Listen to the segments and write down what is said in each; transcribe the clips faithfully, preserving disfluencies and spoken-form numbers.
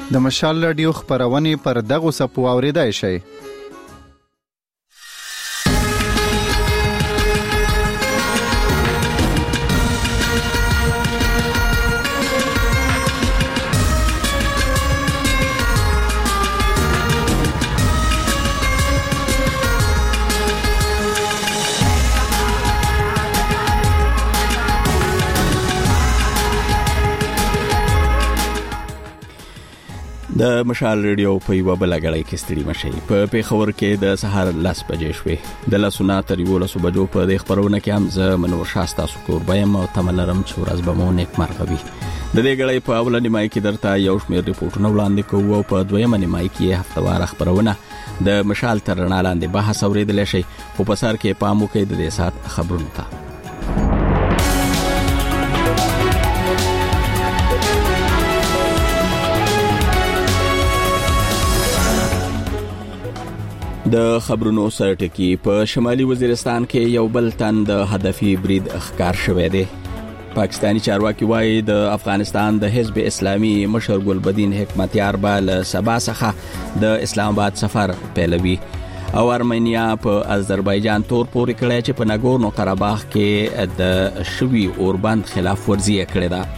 د مشال رادیو خبرونه پر دغه سپو اوریدای شي. د مشال ریډیو په یو بل غړی کې ستړي مشي په پیښور کې د سهار لاس بجې شوې د لاسونه تر یو لاسو بجو په د خبرونه کې هم ز منور شاستا سکور بایم او تملرم چې ورځ به مو نیک مرغوي. د دې غړی په اول نیمای کې درته یو شمېر ریپورتونه وړاندې کوو او په دویمه نیمای کې هفتوار خبرونه د مشال تر رڼا لاندې بحث اوریدل شي. خو په سر کې پام وکړئ د دې سات خبرونه ته. د خبرونو سرټکی په شمالي وزیرستان کې یو بل تن د هدفي برید اخکار شوی دی. پاکستانی چارواکي وایي د افغانستان د حزب اسلامي مشر ګلبدین حکمتیار بال سبا څخه د اسلام آباد سفر پیلوي او ارمنیا په آذربایجان تور پورې کړی چې په ناګورنو قرهباغ کې د شوی اوربند خلاف ورزي کړې ده.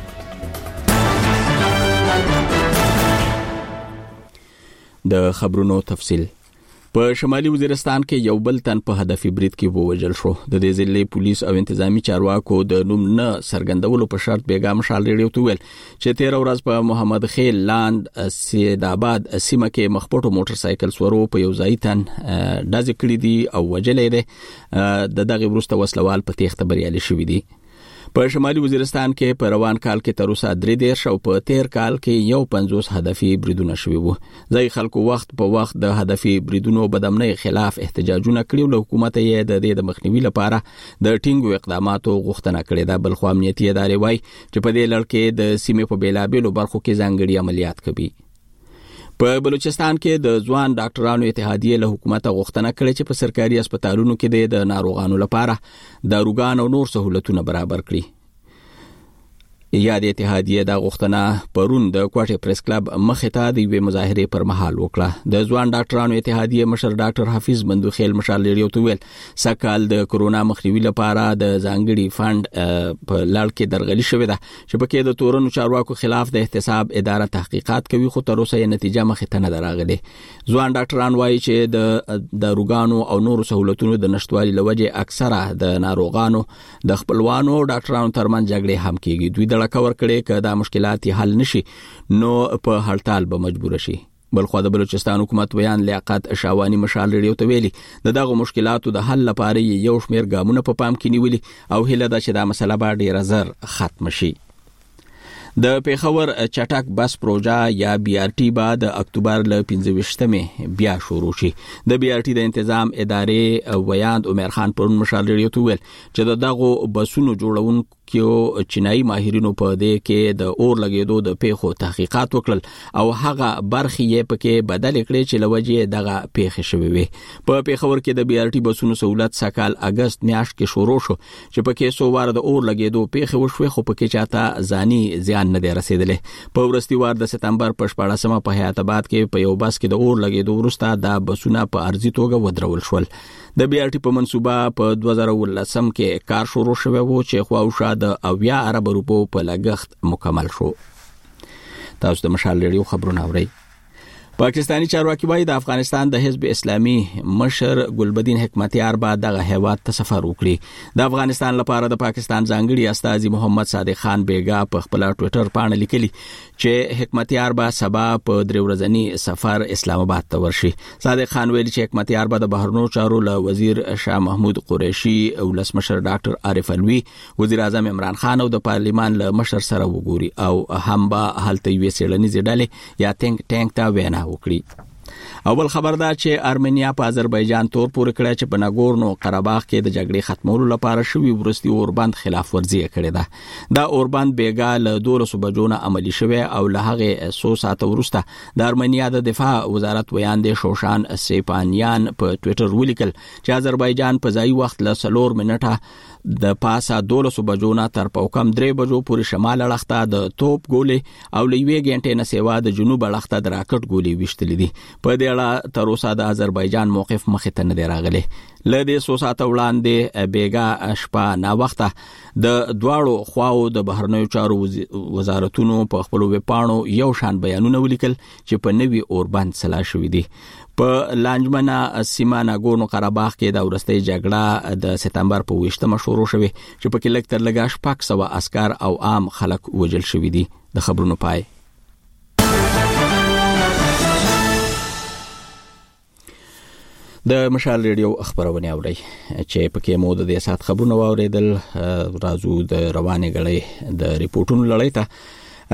د خبرونو تفصیل په شمالي وزیرستان کې یو بل تن په هدفي برید کې ووژل شو. د دې ضلع پولیس او انتظامی چارواکو د نوم نه سرګندولو په شرط بیګا مشال ریډیو ته ویل چې تیر ورځ په محمد خیل لاند سید آباد سیمه کې مخپټو موټر سایکل سورو په یو ځای تن داز کړی دی او وجلې ده. د دغه وروسته وسلوال په تېښته بریالي شوی دی. په شمالي وزیرستان کې په روان کال کې تر اوسه درې دیرش او په تیر کال کې یو پنځوس هدفي بریدونه شوي وو. ځای خلکو وخت په وخت د هدفي بریدونو بدامنۍ خلاف احتجاجونه کړي او حکومت یې د دې د مخنیوي لپاره د ټینګو اقداماتو غوښتنه کړې ده. بل خو امنیتي ادارې وایي چې په دې لړ کې د سیمې په بیلابیلو برخو کې ځانګړي عملیات کوي. په بلوچستان کې د ځوان ډاکټرانو اتحادیه له حکومت غوښتنه کړې چې په سرکاري هسپتالونو کې د ناروغانو لپاره داروګان او نور سہولتونه برابر کړي. یاد اتحادیه دا غوښتنه پرون د کوټه پریس کلب مخې ته د یوې مظاهرې پر مهال وکړه. د ځوان ډاکټرانو اتحادیه مشر ډاکټر حفیظ بندوخیل مشال ریډیو ته ویل سکهال د کرونا مخنیوي لپاره د ځانګړي فند په لړ کې درغلي شوې ده چې پکې د تورنو چارواکو خلاف د احتساب اداره تحقیقات کوي خو تر اوسه یې نتیجه مخې ته نه راغلې. ځوان ډاکټران وایي چې د داروګانو او نورو سہولتونو د نشټوالي لوجه اکثره د ناروغانو د خپلوانو ډاکټرانو ترمن جګړې هم کیږي. دوی لکور کړي که دا مشکلات حل نشي نو په هړتال به مجبور شي. بل خو د بلوچستان حکومت بیان لیاقت شاوانی مشال ریډیو ته ویلي د دغه مشکلاتو د حل لپاره یو شمېر ګامونه په پام کې نیولي او هیله ده چې دا مسله به ډیره زر ختم شي. د پیښور چټک بس پروژه یا بی آر ټي با د اکتوبر ل پنځه ویشتمه بیا شروع شي. د بی آر ټي د تنظیم ادارې ویاند عمر خان پرون مشال ریډیو ته ویل چې دغه بسونو جوړون کې چینایي ماهرینو په دې کې د اور لګیدو د پیښو تحقیقات وکړل او هغه برخې یې پکې بدل کړې چې لوجه دغه پیښې شوې وي. په پیښور کې د بی آر ټي بسونو سہولت سکهال اگست میاشت کې شروع شو چې پکې سو وار د اور لګیدو پیښې وشوي خو پکې چاته ځاني زیان نه دی رسیدلې. په ورستي وار د سپتمبر په شپاړسمه په حیات آباد کې په یو بس کې د اور لګیدو وروسته د بسونه په ارزي توګه ودرول شول. د بی آر ټي په منصوبه په دوه زره ولسم کې کار شروع شوی وو چې خواوشا د اویا ارب روپو په لګښت مکمل شو. تاسو د مشال ریډیو خبرونه اورئ. پاکستانی چارواکي وایي د افغانستان د حزب اسلامي مشر ګلبدین حکمتیار با دغه هیواد ته سفر وکړي. د افغانستان لپاره د پاکستان ځانګړي استازي محمد صادق خان بیګا په خپل ټوئیټر باندې لیکلي چې حکمتیار با سبا په درې ورځنی سفر اسلام آباد ته ورشي. صادق خان ویلي چې حکمتیار با د بهرنیو چارو له وزیر شاه محمود قریشي او ولسمشر ډاکټر عارف الوی وزیر اعظم عمران خان او د پارلیمان له مشر سره وګوري او هم به هلته یو سیړنیز ډلې یا تنک ټانک تا وینا وکړي. اول خبر دا چې ارمنیا په آذربایجان تور پورې کړی چې په ناګورنو قرهباغ کې د جګړې ختمولو لپاره شوی ورستي اوربند خلاف ورزي کړې ده. دا اوربند بیګا له دولسو بجو نه عملی شوی او له هغه څو ساعت وروسته د ارمنیا د دفاع وزارت ویاندې شوشان سیپانیان په ټوئیټر ولیکل چې آذربایجان په ځای وخت له څلور منټه د پاسه دولسو بجو نه تر پوکم درې بجو پورې شمال اړخته د توپ ګولې او لوي غنټې نه سیوا د جنوب اړخته د راکټ ګولې وشتلې دي. په دې اړه تر اوسه د آذربایجان موقف مخې ته نه دی راغلی. ل دې څو ساعته وړاندې بیګا شپه نا وخته د دواړو خواو د بهرنیو چارو وزارتونو په خپل ویب پاڼو یو شان بیانونه ولیکل چې په نوي اوربند سلا شوې دي. په لانجمنا سیمه ناګورنو قرهباغ کې د ورستۍ جګړه د سپتمبر په ویشتمه شروع شوه چې په کې لږ تر لږه شپږ سوه عسكر او عام خلک وژل شوي دي. د خبرونو پای. د مشال ریډیو خبرونه اوري چې پکې مو د سات خبرونه واوریدل. راځو د روانه غړې د ریپورتونو لړۍ ته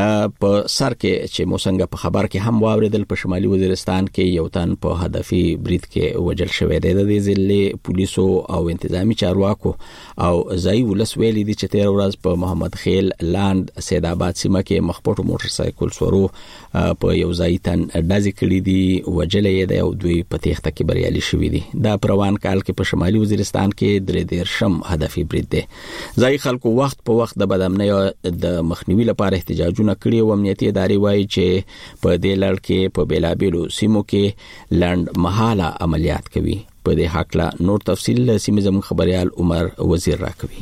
په سر کې چې مو څنګه په خبر کې هم واوریدل. په شمالي وزیرستان کې یو تن په هدفي برید کې وژل شوی دی. د دې ځلې پولیسو او انتظامی چارواکو او ځای ولس ویلي دي چې تیر ورځ په محمد خیل لاند سید آباد سیمه کې مخپټو موټر سایکل سورو په یو ځای تن ډازې کړې دي، وژلې دی او دوی په تېښته کې بریالي شوي دي. دا په روان کال کې په شمالي وزیرستان کې درې دیرشم هدفي برید دی. ځای خلکو وخت په وخت د بدامنۍ د مخنیوي لپاره احتجاجونه کړي او امنیتي ادارې وایي چې په دې لړ کې په بیلابیلو سیمو کې لند مهاله عملیات کوي. په دې حق لا نور تفصیل سیمه زموږ خبريال عمر وزیر راکوي.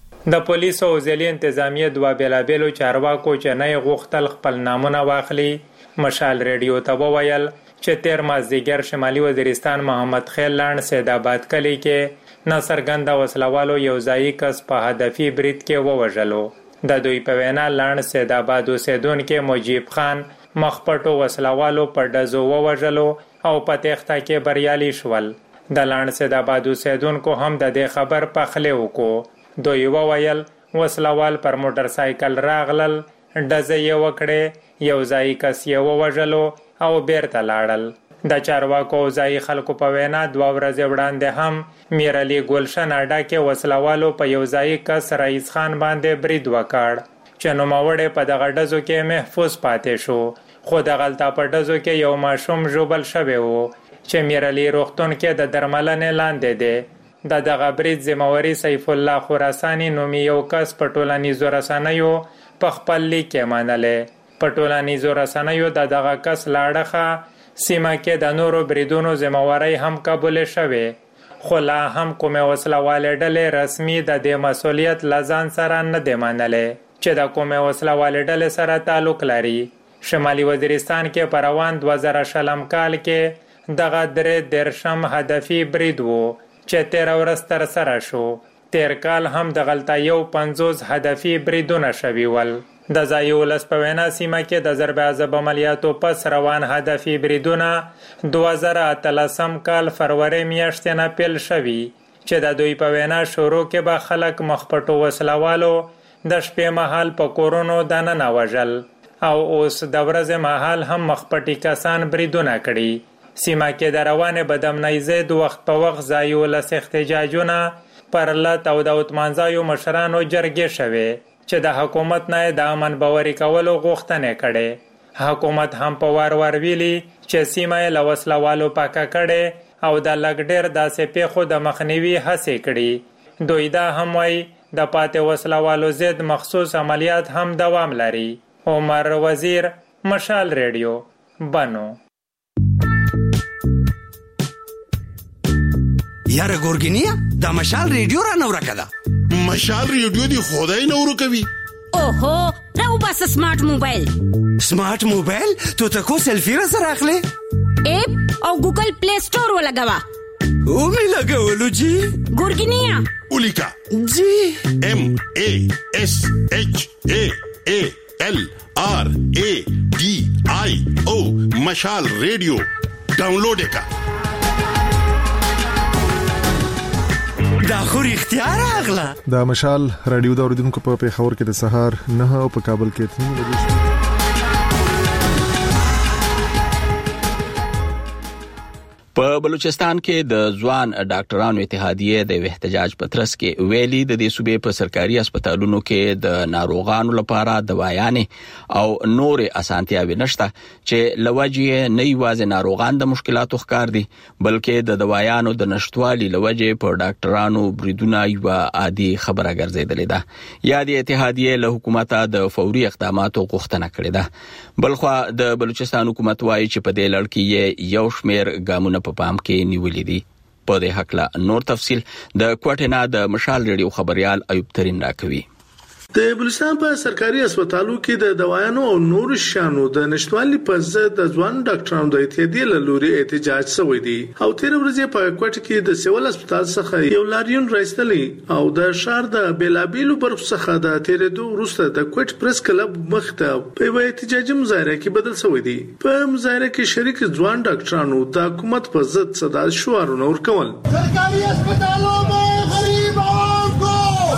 د پولیسو او ځلې انتظامیه دوه بیلابیلو چارواکو چې نه غوښتل خپل نامونه واخلي مشال ریډیو ته وویل چې تیر مازدیګر شمالي وزیرستان محمد خیل لاند سید آباد کلی کې ناڅرګنده وسلوالو یو ځای کس په هدفي برید کې ووژلو. د دوی په وینا لاند سید آباد اوسیدونکو مجیب خان مخپټو وسلوالو په ډزو ووژلو او په تېښته کې بریالي شول. د لاند سید آباد اوسیدونکو هم د دې خبر پخلی وکړو. دوی وویل وسلوال پر موټر سایکل راغلل، ډزې یې وکړې، یو ځای کس یې ووژلو او بیرته لاړل. د چارواکو او ځای خلکو په وینا دوه ورځې وړاندې هم میرعلي ګلشن اډه کې وسلوالو په یو ځای کس رئیس خان باندې برید وکړ چې نوموړی په دغه ډزو کې محفوظ پاتې شو. خو دغلته په ډزو کې یو ماشوم ژوبل شوی و چې میرعلي روغتون کې د درملنې لاندې دی. د دغه برید ذمہواري سیف الله خراساني نومي یو کس په ټولنیزو رسنیو په خپل لیک کې منلې. په ټولنیزو رسنیو د دغه کس لاړخه سیمه کې د نورو بریدونو ذمہواري هم قبول شوه، خو لا هم کومه وسلواله ډلې رسمي د دې مسولیت لزان سره نه دی منلې چې د کومه وسلواله ډلې سره تعلق لري. شمالي وزیرستان کې په روان دوه زره شلم کال کې دغه درې دیرشم هدفي برید وو چې تیر ورځ تر سره شو. تیر کال هم دغلته یو پنځوس هدفي بریدونه شوي ول. د ځای ولس په وینا سیمه کې د ضرب عذاب عملیاتو پس روان هدفي بریدونه دوه زره اتلسم کال فروری میاشتې نه پیل شوي چې د دوی په وینا شروع کې به خلک مخپټو وسلوالو د شپې مهال په کورونو دننه وژل او اوس د ورځې مهال هم مخپټي کسان بریدونه کړي. سیمه کې د روانې بدامنۍ ضد وخت په وخت ځای ولس احتجاجونه پر لت او د اتمانځایو مشرانو جرګې شوې چې د حکومت نه د امن باوري کولو غوښتنې کړي. حکومت هم په وار وار ویلي چې سیمه یې له وسلوالو پاکه کړي او د لږ ډېر داسې پیښو د مخنیوي هڅې کړي. دوی دا هم وایي د پاتې وسلوالو ضد مخصوص عملیات هم دوام لري. عمر وزیر، مشال ریډیو، بنو. یاره ګورګینیا دا مشال ریډیو را نو راکدا. مشال ریډیو دی خدای نو ورکوي. اوهو راو بس سمارټ موبایل. سمارټ موبایل تو تکو سیلفی را سره اخلي اپ او ګوګل پلی سٹور ولګوا. او می لګولو جی ګورګینیا اولیکا جی ام ا اس اچ ا ا ال آر ا ډي آی او مشال ریډیو ډاونلوډ کا. دا خو اختیار اغلا. دا مشال رادیو دا اوریدونکو په پیښور کې د سهار نه او په کابل کې تنو لګیږي. په بلوچستان کې د ځوان ډاکټرانو اتحادیه د احتجاج په ترڅ کې ویلي د دې صوبې په سرکاري هسپتالونو کې د ناروغانو لپاره دوايانې او نور اسانتیاوي نشته چې لوجه نه یوازې ناروغان د مشکلاتو ښکار دي بلکې د دوايانو د نشټوالي لوجه په ډاکټرانو بریدونه یو عادي خبره ګرځیدلې ده یا د اتحادیه له حکومت د فوري اقداماتو غوښتنه کړې ده بلخو د بلوچستان حکومت وايي چې په دې لړ کې یو شمېر ګامونه په پام کې نیولې دي په دې حق لا نور تفصيل د کوټینا د مشال ریډیو خبريال ایوب ترين راکوي د بلوچستان په سرکاري هسپتالو کې د دوايانو او نور شانو د نشټوالي په ضد د ځوان ډاکټرانو د اتحادیې له لوري احتجاج شوی دی او تیر ورځې په کوټ کې د سیول هسپتال څخه یو لاریون راځتلی او د شهر د بیلابیلو برخو څخه د تیرېدو وروسته د کوټ پریس کلب مخته په یو احتجاجي مظاهره کې بدل شوی دی په مظاهره کې شریک ځوان ډاکټرانو د حکومت په ضد صدا شعارونه ورکول سرکاري هسپتالو में गरीब आवाम को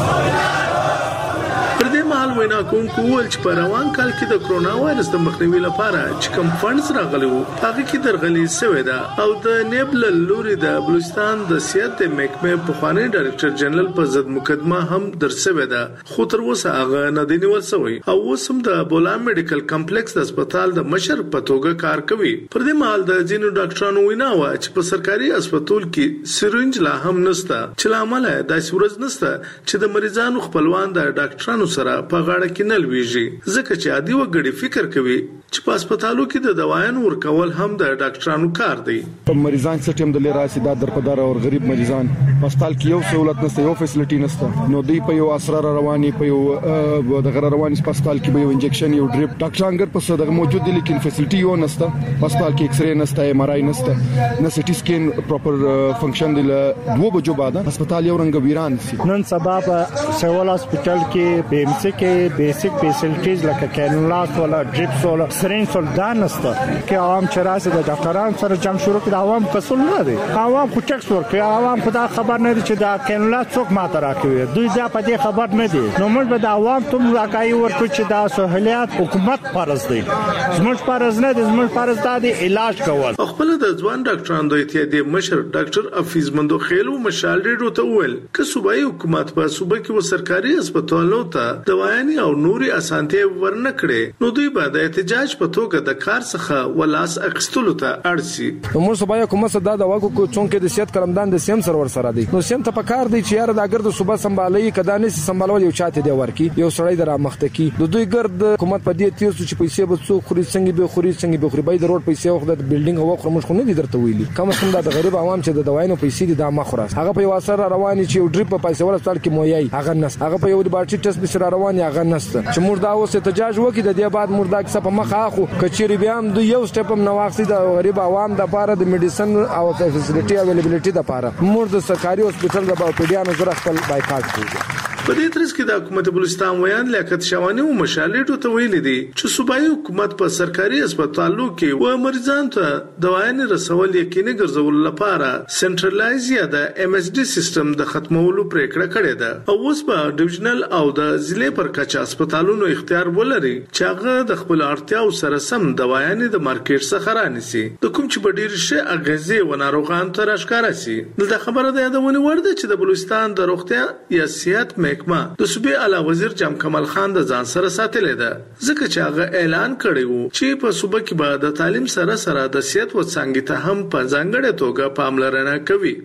مال وینا کوم کول چې په روان کال کې د کرونا وایرس د مخنیوي لپاره چې کوم فندز راغلي وو هغه کې درغلي شوې ده او د نیبل لوري د بلوچستان د صحت محکمې په خواني ډایرکټر جنرال په ضد مقدمه هم درسوي ده خو تر اوسه هغه نه دی نیول شوی او اوس هم د بولا میډیکل کمپلیکس د هسپتال د مشر په توګه کار کوي پر دې مهال د ځینو ډاکټرانو وینا و چې په سرکاري هسپتال کې سرنج لا هم نشته چې لامل د سورز نشته چې د مریضانو خپلوان د ډاکټرانو سره په غاړه کې نه لويږي ځکه چې عادي وګړي فکر کوي چې په هسپتالو کې د دوايانو ورکول هم د ډاکټرانو کار دی په مریضان څخه هم د لراسي د درپدار او غریب مریضان په هسپتال کې یو سہولت نشته یو فیسیلیټي نشته نو دوی په یو اسرار رواني په یو د غیر رواني په هسپتال کې به یو انجکشن یو ډریپ ډاکټران ګر په صدغه موجود دي لیکن فیسیلیټي یو نشته په هسپتال کې ایکس رے نشته ایم آر آی نشته نه سټي سکین پراپر فنکشن دی له دوه بجو بعد هسپتال یو رنګ ویران سي نن سبا په سیول هسپتال کې بي ام سي کې بیسیک فیسیلیټیز لکه کینولاس ولا ډریپس ولا سرینج ولا دانسته کې عوام چراسه د ډاکټرانو سره جمع شروع کړي عوام کسول نه دي عوام خو چک سور کوي عوام خدا خبر نه دي چې دا کینولاس څوک ماته راکوي دوی دا په دې خبر نه دي نو موږ به د عوام ته راکای ورکو چې دا سہولیات حکومت فرض دي زموږ فرض نه دي زموږ فرض دی علاج کول خپل د ځوان ډاکټرانو د اتحادیې مشر ډاکټر حفیظ مندو خیلو مشال ریډیو ته ویل چې صوبایي حکومت په صوبه کې و سرکاري هسپتالونو ته دوايانې او نوري اسانتي ورنکړي نو دوی به د احتجاج په توګه د کار څخه ولاس اخستلو ته اړسي موږ صوبایي حکومت دا د واګو کو څونکه د سیادت کلمدان د سیم سرور سره دی نو سیم ته په کار دی چې یار د اگر د صوبه سمبالي کدا نه سمبالول یو چاته دی ورکی یو سړی در مخته کی د دوی ګرد حکومت په دې تیر چې پیسې به څو خوري څنګه به خوري څنګه به خوري به د روډ پیسې وخت د بلډینګ او خو مشخونه دي درته ویلي کوم څنګه د غریب عوام چې د دوايانو پیسې دي د مخراس هغه په واسره رواني چې یو ډریپ په پیسې ورسره کې مویي هغه نس هغه په یو د باټي ټیسټ به سره رواني هغه نس چې موږ دا اوس احتجاج وکړي د دې بعد موږ دا څه په مخه اخو کچيري بیا هم د یو سټپ هم نواخسي د غریب عوام د لپاره د میډیسن او فیسیلیټي اویلیبিলিټي د لپاره موږ د سرکاري هسپتال د باپډیانو زره خپل بایکاټ کوو په دې ترڅ کې د حکومت بلوچستان ویان لیاقت شوانی او مشالېټو ته ویل دي چې صوبایي حکومت په سرکاري هسپتالو کې و مریضانو ته دوايانې رسول یقیني ګرځول لپاره سنټرلایز یا د ام اس ډي سیستم د ختمولو پریکړه کړې ده او اوس په ډیویژنل او د ضلع پر کچا هسپتالونو اختیار ولري چې هغه د خپل اړتیاو سره سم دوايانې د مارکیټ څخه رانیسي د کوم چې په ډیر شي اغازي و ناروغان ته راښکاره سي د خبره ده یادونه ورده چې د بلوچستان د روغتیا یا صحت محکمه د صوبې اعلی وزیر جام کمال خان د ځان سره ساتلې ده ځکه چې هغه اعلان کړی وو چې په صوبه کې به د تعلیم سره سره د صحت و څنګه ته هم په ځانګړې توګه پاملرنه کوي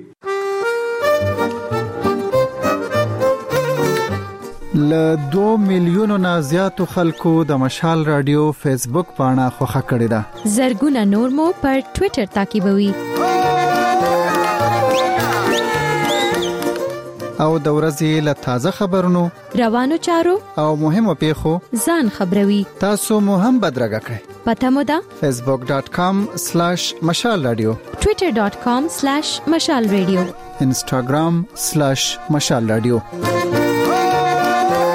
ل دو میلیونو نه زیاتو خلکو د مشال رادیو فیسبوک پاڼه خوښه کړې ده زرګونه نور مو پر ټوئیټر تعقیبوي او د ورځې له تازه خبرونو روانو چارو او مهمو پیښو ځان خبروي تاسو مو هم بدرګه کړئ پته مو ده facebook dot com slash mashal radio twitter dot com slash mashal radio instagram slash mashal radio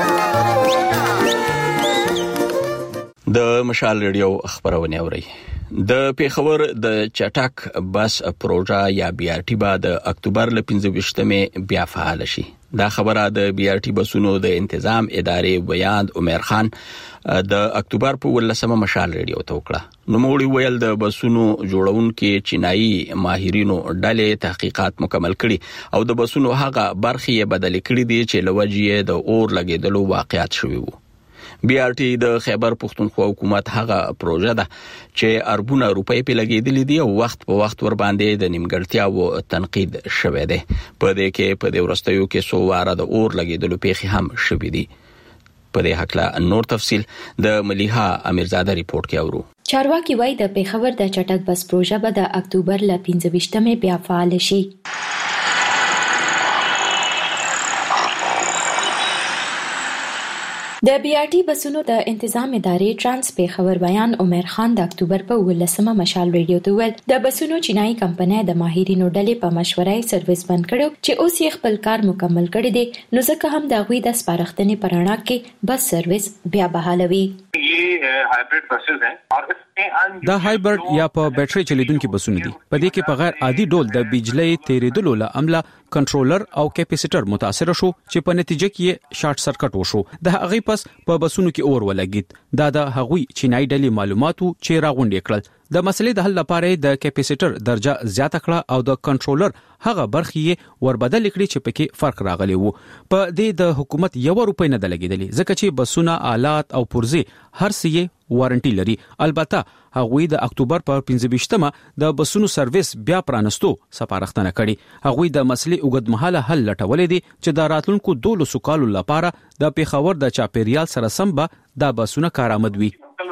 د مشال ریډیو خبرونه اوري د پیښور د چټک بس پروژه یا بي ار ټي با د اکتوبر ل پنځه ویشتمه بیا فعال شي. دا خبره د بي ار ټي بسونو د انتظام ادارې بیان عمر خان د اکتوبر په ولسمه مشال ریډیو ته وکړه. نو موږ ویل د بسونو جوړونکو چینایي ماهرینو ډلې تحقیقات مکمل کړي او د بسونو هغه برخې بدل کړي دي چې لوجې د اور لګیدلو واقعیت شوی وو. بي ار ټي د خیبر پښتونخوا حکومت هغه پروژه ده چې اربونه روپۍ په لګیدلې دي او وخت په وخت ور باندې د نیمګړتیا او تنقید شوه دی. په دې کې په دې ورستیو کې سو واره د اور لګیدلو پیښې هم شوې دي. په دې حق نور تفصيل د مليحه امیرزاده ریپورت کې اورو. چارواکي وایي د پیښور د چټک بس پروژه به د اکتوبر ل پنځه ویشتمه بیا فعال شي. د بي ار ټي بسونو د انتظام ادارې ترانس پیښور بیان عمر خان د اکتوبر په ولسمه مشال ریډیو ته ویل د بسونو چینایي کمپنۍ د ماهرینو ډلې په مشورې سرویس بند کړو چې اوس یې خپل کار مکمل کړی دی، نو ځکه هم د غوي د سپارښتنې پرانا کې بس سرویس بیا بحالوي. هایبرید بسز ہیں دا هایبرید یا په بیټری چلیدونکو بسونه دي. په دې کې په غیر عادي ډول د بجلی تیریدلو له امله کنټرولر او کیپاسیټر متاثر شو چې په نتیجه کې شارټ سرکټ وشو. د هغه پس په بسونو کې اور ولګید. دا د هغوی چینایي ډلې معلوماتو چې راغونډې کړل. د مسلې د حل لپاره د کیپاسیټر درجه زیاته کړه او د کنټرولر هغه برخې وربدل کړي چې پکې فرق راغلی وو. په دې د حکومت یو روپۍ نه دلګیدلې ځکه چې بسونه آلات او پرزې هر څه وارنټي لري. البته هغوی د اکتوبر په پنځه ویشتمه د بسونو سرویس بیا پرانستو سپارښتنه کړي. هغوی د مسلې اوږدمهاله حل لټولې دي چې د راتلونکو دولسو کالو لپاره د پیښور د چاپیریال سره سم به د بسونو کارآمد وي.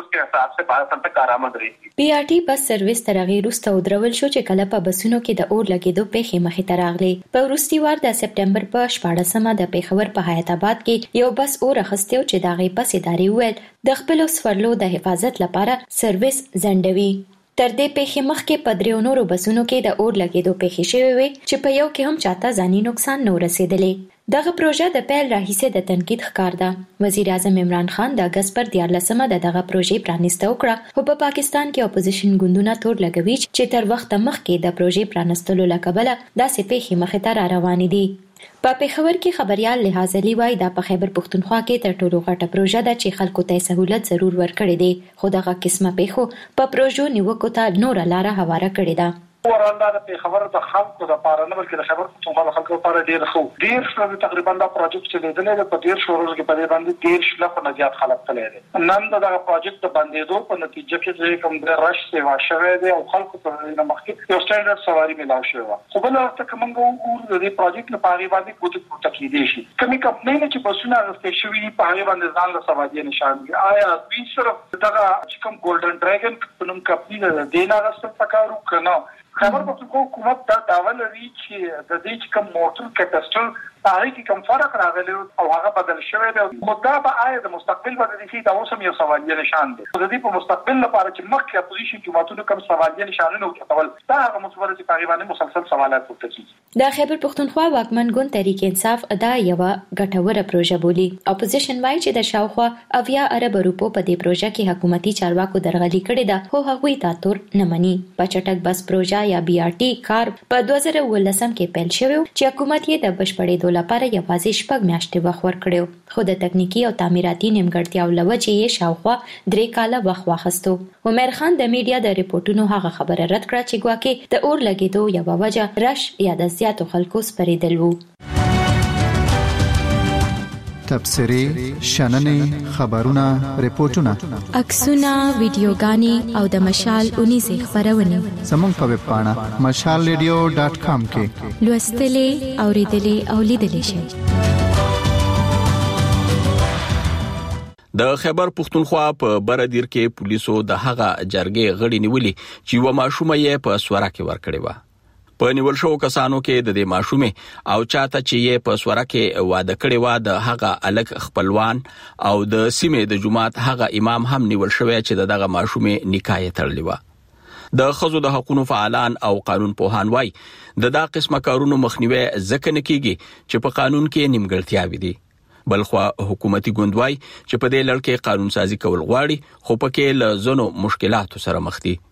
بي ار ټي بس سرویس تر هغه وروسته ودرول شو چې کله په بسونو کې د اور لګیدو پیښې مخې ته راغلي. په وروستي وار د سپټمبر په شپاړسمه د پیښور په حیات آباد کې یو بس اور اخیستو چې د هغې بس ادارې ویل د خپل سفرلو د حفاظت لپاره سرویس ځنډوي. تر دې پیښې مخکې په دریو نورو بسونو کې د اور لګیدو پیښې شوې وې چې په یو کې هم چاته ځاني نقصان نه ورسېدلی. دغه پروژه د پیل راهیسې د تنقید ښکار ده. وزیر اعظم عمران خان د اگست پر دیارلسمه د دغه پروژې پرانیسته وکړه، خو په پاکستان کې اپوزیشن ګوندونه تور لګوي چې تر وخت مخکې د پروژې پرانستلو له کبله داسې پیښې مخې ته را روانې دي. په پیښور کې خبريال لحاظ علي وایي دا په خیبر پښتونخوا کې تر ټولو غټه پروژه ده چې خلکو ته سہولت ضرور ورکړي دي، خو دغه قسمه پیښو په پروژو نیوکو ته نور لاره هواره کړې ده. وراندا د پیښور د خلکو د پاره نه بلکې د خیبر پښتونخوا خلکو لپاره ډیر خو ډیر څه تقریبا دا پروژه چې لیدلې په ډیر شورز کې په دې باندې ډیر شله په نزيات خلک تللی دي. نن دا پروژه د باندې په نتیجه کې کوم د رش سیوا شوه دی او خلکو ته نه مخکې یو سټانډرډ سواری ملاو شوی. خو بل وخت کوم وګور د دې پروژه په اړه باندې کوټه کوټه کې دي شي کومې کمپنۍ چې بسونه راستې شوی په هغه باندې ځان له سوادي نشان دي. آیا دوی صرف دغه چې کوم ګولډن ډراګن په نوم کمپنۍ ده د نه راستل پکارو کنه؟ خبر پښتونخوا حکومت دا داوا لري چې د دې چې کوم موټر کپاسټر هغه کې کوم فرق راغلی او هغه بدل شوی دی. خو دا به آیا د مستقبل باندې چې دا اوس هم یو سوالي نشان دی. د دې په مستقبل لپاره چې مخکې اپوزیشن حکومتونو کوم سوالي نشانونه وکړل دا هغه مصور چې تقریبا مسلسل سوالات ورته کیږي. د خیبر پښتونخوا واکمن ګوند تحریک انصاف دا یو ګټوره پروژه بولی. اپوزیشن وايي چې د شاوخوا اویا ارب روپو په دې پروژه کې حکومتي چارواکو درغلي کړې ده، خو هغوی دا تور نه مني. په چټک بس پروژه یا بي ار ټي کار په دوه زره ولسم کې پیل شوی چې حکومت یې د بشپړېدو لپاره یوازې شپږ میاشتې وخت ورکړو، خو د تکنیکی او تعمیراتي نیمګړتیاو له وجې یې شاوخوا درې کاله وخت واخیستو. عمر خان د میډیا د ریپورتونو هغه خبره رد کړه چې ګواکې د اور لګیدو یوه وجه رش یا د زیاتو خلکو سپریدل وو. تبصرې، شننې، خبرونه، ریپورتونه، عکسونه، ویډیوګانې او د مشال اونیزې خبرونه زموږ په ویب پاڼه مشال ریډیو ډاټ کام کې لوستلې، اوریدلې او لیدلې شئ. د خیبر پښتونخوا په بردیر کې پولیسو د هغه جرګې غړي نیولې چې و ماشومه یې په سوره کې ورکړې و. په نیول شو کسانو کې د دې ماشومه او چاته چې یې په سوره کې واده کړی و د هغه الک خپلوان او د سیمې د جماعت هغه امام هم نیول شوی چې دغه ماشومه نکاح تړلی و. د خزو د حقوقو فعالان او قانون پوهان وای د دا قسمه کارونو مخنیوي ځکه نه کیږي چې په قانون کې نیمګړتیاوې دي. بلخوا حکومتي ګوندوای چې په دې لړ کې قانون سازي کول غواړي خو پکې له زنو مشکلاتو سره مخ دي.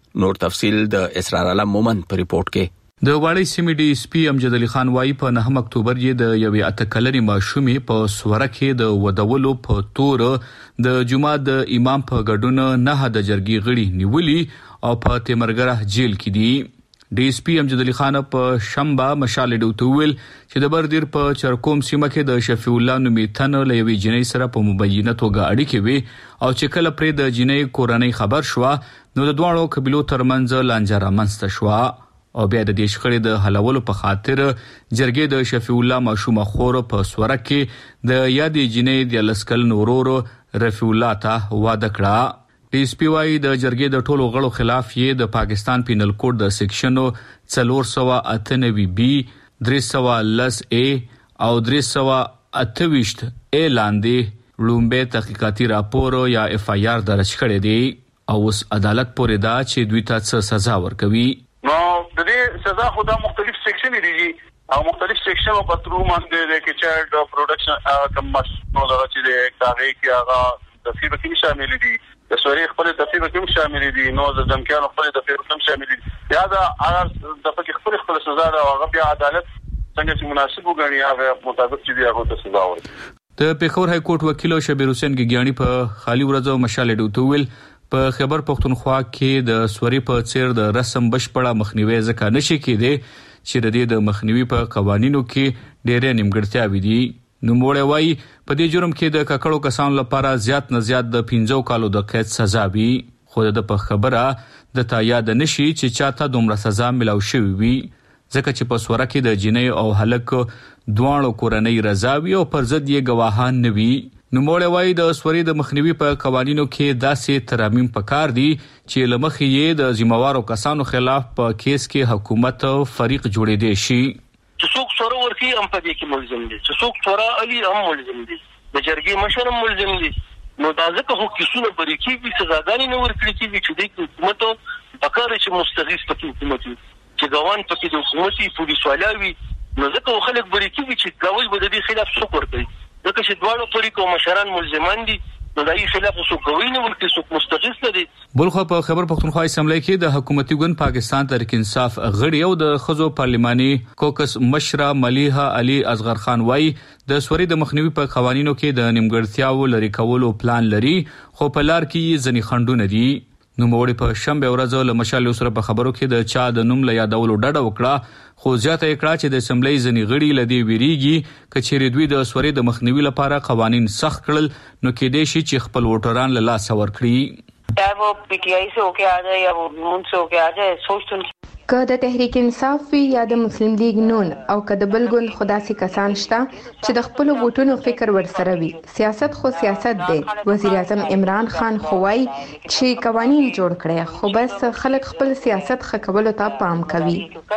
نور تفصيل د اسرار علم مومن په ریپورت کې. د واړی سیمې ډي اس پی امجد علي خان وايي په نهم اکتوبر یې د یوې اتکلري ماشومې په سوره کې د ودولو په تور د جمعه د امام په ګډون نه د جرګي غړي نیولي او په تیمرګره جیل کې دي. ډي اس پی امجد علي خان په شنبه مشال ډوتوول چې د بردیر په چرکوم سیمه کې د شفیع الله نومي تن له یوې جنۍ سره په مبینه توګه اړیکې وي او چې کله پرې د جنۍ کورنۍ خبر شو نو د دوه قبیلو ترمنځ لانجه رامنځته شو او بیا د دې شخړې د حلولو په خاطر جرګې د شفیع الله ماشومه خور په سوره کې د یادې جنۍ د لسکل نورور رفیع الله ته واده کړه. ډي اس پی وايي د جرګې د ټولو غړو خلاف یې د پاکستان پینل کوډ د سیکشن څلور سوه اته نوي بي درې سوه لس اے او درې سوه اته ویشت اے لاندې لومبه تحقیقاتي راپور یا اف آی آر درج کړی دی او اوس عدالت پورې دا چې دوی ته څه سزا ورکوي. نو د دې سزا خو دا مختلف سیکشن دي او مختلف سیکشن په ترو باندې د کې چایلډ پروډکشن کم مسنو درته چې کاغې کې هغه د فیبر کې شامل دي د سوري خپل د فیبر کې شامل دي نو د ځمکانو خپل د فیبر کې شامل دي یا دا هغه د پکې خپل خپل سزا دا هغه بیا عدالت څنګه چې مناسب وګڼي هغه مطابق چې دی هغه ته سزا ورکړي. د پیښور های کورټ وکیل شبیر حسین ګیانی په خالي ورځو مشال ډوتوول په خیبر پختونخوا کې د سوري په څیر د رسم بشپړه مخنیوي ځکه نشي کېده چې د دې د مخنیوي په قوانینو کې ډېرې نیمګړتیاوې دي. نو موړی وایي په دې جرم کې د ککړو کسانو لپاره زیات نه زیات د پنځو کالو د قید سزا وي خو د په خبره د تا یاد نشي چې چاته دومره سزا ملاو شوی وي ځکه چې په سوره کې د جنۍ او هلک دواړو کورنۍ رضا وي او پر ضد یې ګواهان نه وي. نو موړی وایي د سوري د مخنیوي په قوانینو کې داسې ترامیم پکار دي چې لمخې یې د ذمہوارو کسانو خلاف په کیس کې حکومت فریق جوړېدی شي. چې څوک سوره ورکی هم په دې کې ملزم دي چې څوک سوره علي هم ملزم دي د جرګې مشر هم ملزم دي. نو دا ځکه خو کیسونه بری کېږي سزاګانې نه ورکړي کېږي چې د حکومت پکار چې مستغیث پکې حکومت چې ګوان پکې د حکومتي پولیس والاوي نو ځکه خلک بری کېږي چې ګوي به د دې خلاف څوک ورکړي ځکه چې دواړو طریقو مشران ملزمان دي نو دای خلاف څوک ګوي نه ورکړي څوک مستغیث نه دي. بلخو په خبر پختونخوا اسمبلی کې د حکومتي ګوند پاکستان تحریک انصاف غړي او د خزو پارلماني کوکس مشره ملیحه علي اصغر خان وايي د سوري د مخنیوي په قوانینو کې د نیمګړتیاو لري کولو پلان لري خو په لار کې ځنی خندونه دي. نو موړي په شنبه ورځ له مشال سره په خبرو کې د چا د نوم له یادولو ډډه وکړه خو ځاته یې کړه چې د اسمبلی ځنی غړي لدی ویریږي کچېری دوی د سوري د مخنیوي لپاره قوانين سخت کړل نو کې دې شي چې خپل ووټران له لاس ور کړی. चाहे वो पीटीआई से होके आ जाए या वो नून से होके आ जाए सोच तो که د تحریک انصاف وی یا د مسلم لیگ نون او که د بل ګوند خداسي کسان شته چې د خپل ووټونو فکر ورسره وي سیاست خو سیاست دی. وزیر اعظم عمران خان خوای چې قوانين جوړ کړي خو بس خلک خپل سیاست خکولو ته پام کوي.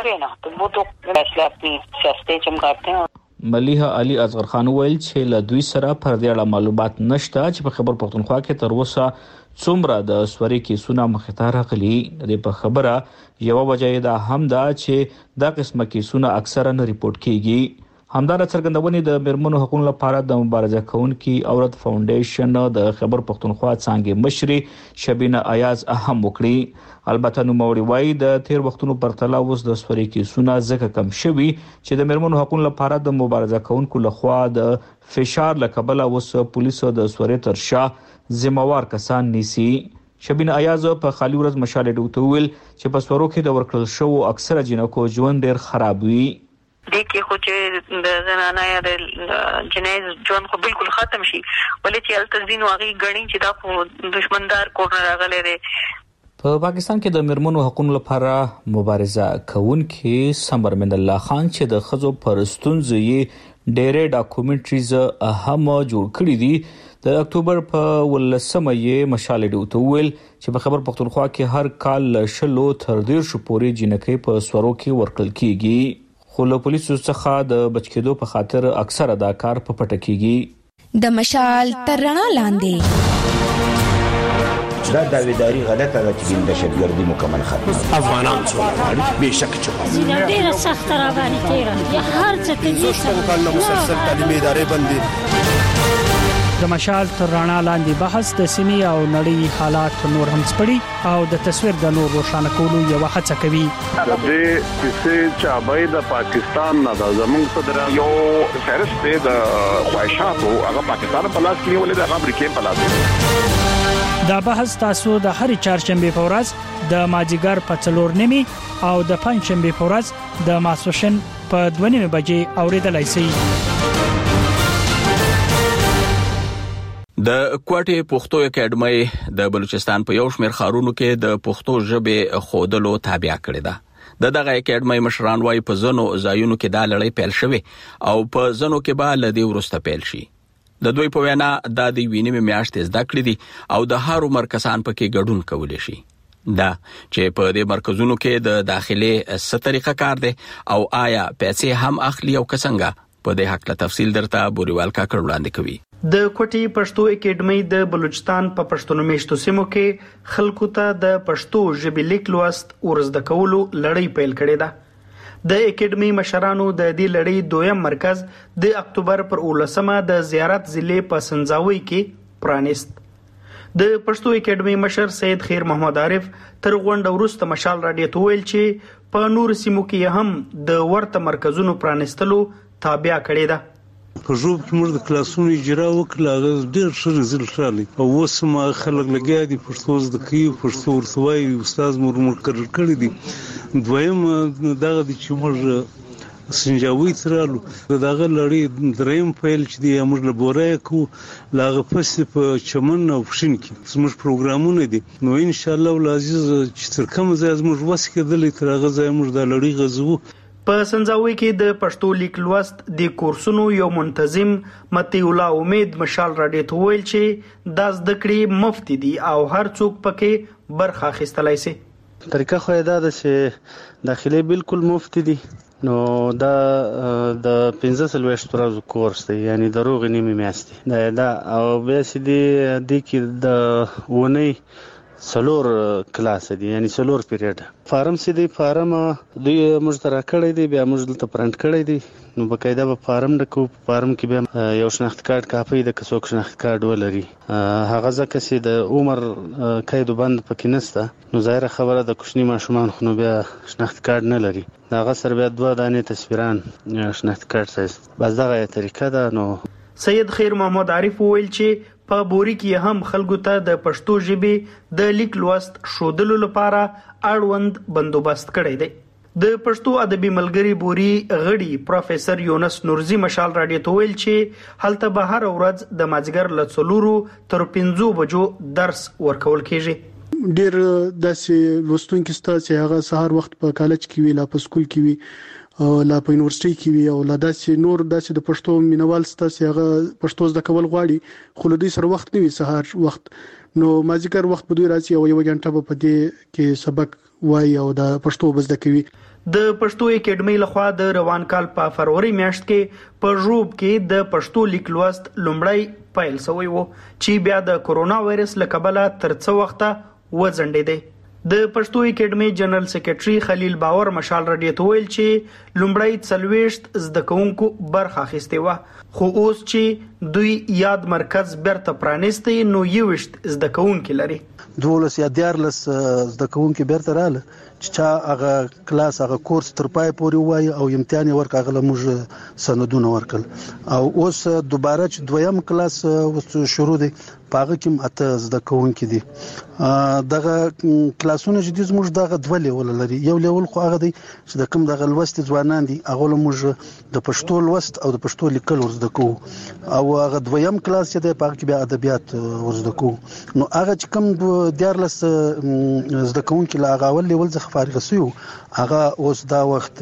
ملیحه علي اصغر خان ویل چې له دوی سره پر دې اړه معلومات نشته چې په خبر پختونخوا کې تر اوسه څومره د سوري کیسونه مخته راغلي. د په خبره یو وجه دا هم دا چې دا قسمه کیسونه اکثرا نه ریپورت کیږي. همدارنګه څرګندونې د مرمنو حقوقو لپاره د مبارزه کوونکي عورت فاونډیشن د خبر پختونخوا څنګه مشري شبینه ایاز اهم وکړي. البته نو موري وای د تیر وختونو پرتله اوس د سوري کیسونه ځکه کم شوي چې د مرمنو حقوقو لپاره د مبارزه کوونکو لخوا د فشار لکبل اوس پولیسو د سوري ترشا ذمہوار کسان نیسي. شبینه ایاز په خالي ورځ مشال ډوتوول چې په سورو کې د ورکړل شو اکثره جنکو ژوند ډیر خراب وي. دې کې خو چې د زنانه یا د جنایز ژوند خو بالکل ختم شي ولې چې التزین واغی غنی چې دا خو دشمندار کورنر راغلی دی. په پاکستان کې د مرمنو حقوقو لپاره مبارزه کوونکي سمر من الله خان چې د خزو پرستونزو یې ډېرې ډاکومنټریز هم جوړ کړي دي. د اکتوبر په ولسمه یې مشال ډوتوول چې په خبر پختونخوا کې هر کال شلو تر ډیر شو پورې جنکې په سورو کې ورکل کیږي خو له پولیسو څخه د بچکیدو په خاطر اکثره دا کار په پټه کیږي. د مشال تر رڼا لاندې دا داویداری غلطه ده چې د شتګردي مکمل ختم افغانان څو به شک چې زینه ډیره سخت را باندې تیرا یا هر څه کې څو کال مسلسل تعلیمي ادارې بندي د مشال تر رڼا لاندې بحث د سیمې او نړۍ حالات نور هم سپړي او د تصویر د نور روښانه کولو یو هڅه کوي. د دې چې چابای د پاکستان نه د زمونږ صدر یو فهرست د خواهشاتو هغه پاکستان په لاس کې ولې د امریکا په لاس. دا بحث تاسو د هر چهارشنبه په ورځ د ماجیګر په څلور نیمي او د پنځشنبه په ورځ د ماسوشن په دوه نیمه بجې اوریدلای شئ. د کوټې پښتو اکیډمي د بلوچستان په یو شمېر ښارونو کې د پښتو ژبې خودلو تابع کړې ده. د دغه اکیډمي مشران وايي په ځینو ځایونو کې دا لړۍ پیل شوه او په ځینو کې به له دې وروسته پیل شي. د دوی په وینا د دې وینې میاشتې زده کړې دي او د هر عمر کسان پکې ګډون کولی شي. دا چې په دې مرکزونو کې د داخلي څه طریقه کار دی او آیا پیسې هم اخلي او څنګه، په دې حق له تفصیل درته بوريوال کاکړ وړاندې کوي. د کوټي پښتو اکیډمي د بلوچستان په پښتون میشتو سیمو کې خلکو ته د پښتو ژبې لیک لوست ورزده کولو لړۍ پیل کړې ده. د اکیډمي مشرانو د دې لړۍ دویم مرکز د اکتوبر پر اولسمه د زیارت ضلع په سنځاوي کې پرانیست. د پښتو اکیډمي مشر سید خیر محمد عارف تر غونډه وروسته مشال راډیو ته ویل چې په نور سیمو کې هم د ورته مرکزونو پرانیستلو تابع کړي ده. په ژوب کې موږ د کلاسونو اجرا وکړه، هغه ډېر ښه رزلټ راغلی او اوس هم خلک لګیا دي پښتو زده کوي، پښتو ورته وایي، استاد مو مقرر کړی دي. دویم دغه دی چې موږ سنجاوي ته رالو، دغه لړۍ دریم پیل چې دی موږ له بورای کوو، له هغه پسې په چمن او پښین کې زموږ پروګرامونه دي. نو انشاءالله العزیز چې تر کومه ځایه زموږ وس کېدلی تر هغه ځایه موږ دا لړۍ غځوو. په سنځاوي کې د پښتو لیک لوست د کورسونو یو منتظم متی الله امید مشال راډیو ته ویل چې دا زده کړې مفت دي او هر څوک پکې برخه اخیستلای شي. طریقه خو دا ده چې داخلي بالکل مفت دي، نو دا د پنځه سلويشت ورځو کورس دی، یعنی د روغ نیمه میاشتې دا دا او بیا سې دی د کې د ونی سلور کلاس دی، یعنی سلور پیریډ. فارم سي دی فارم دوی مشترا کړی دی، بیا موږ دلته پرنټ کړی دی، نو بقاعده به فارم ډکو. فارم کې بیا یو شناخت کارت کاپي د کسوک شناخت کارت ولري، هغه ځکه چې د عمر قید بند پکې نشته، نو ظاهر خبره د کوچني ماشومان خو نو بیا شناخت کارت نه لري، هغه سره بیا دوه دانې تصویران شناخت کارت سایز بس دغه طریقه ده. نو سید خیر محمد عارف ویل چې په بوري کې هم خلکو ته د پښتو ژبې د لیک لوست شودلو لپاره اړوند بندوبست کړی دی. د پښتو ادبي ملګری بوري غړي پروفیسور یونس نورزي مشال راډیو ته ویل چې هلته به هر ورځ د مازیګر له څلورو تر پنځو بجو درس ورکول کیږي. ډیر داسې لوستونکي ستا چې هغه سهار وخت په کالج کې وی، لا په سکول کې وی او لا په یونیورسيټي کې وی، او لا داسې نور داسې د پښتو مینوال ستا چې هغه پښتو زده کول غواړي خو له دوی سره وخت نه وي سهار وخت، نو مازیګر وخت په دوی راځي او یو غنټه په دې کې سبق وایي او د پښتو بزده کوي. د پښتو اکیډمي لخوا د روان کال په فروری میاشت کې په ژوب کې د پښتو لیک لوست لومړی پیل شوی و چې بیا د کورونا وایرس له کبله تر څو وخته وځنډېدی. د پښتو اکیډمي جنرال سیکریټري خلیل باور مشال راډیو ته ویل چې لومړی څلويشت زده کوونکو برخه اخیستې وه، خو اوس چې دوی یاد مرکز بیرته پرانیستی نو یوشت زده کوونکي لري. دولس یا دیارلس زده کوونکي بیرته رااله چې چا هغه کلاس هغه کورس تر پای پورې وایي او امتحان یې ورک هغه موږ سندونه ورکل، او اوس دوباره چې دویم کلاس شروع دی پاغه کې اته زده کوونکي دي. دغه کلاسونه چې د موږ دغه دوه لیول لري، یو لیول خو هغه دی چې د کوم دغه لوست ځوانان دي هغه موږ د پښتو لوست او د پښتو لیکل ورزده کوو، او هغه دویم کلاس چې د پاغه کې بیا ادبیات ورزده کوو. نو هغه چې کوم دیارلس زده کوونکي لا هغه ول لیول ځخه فارغ شوی هغه اوس دا وخت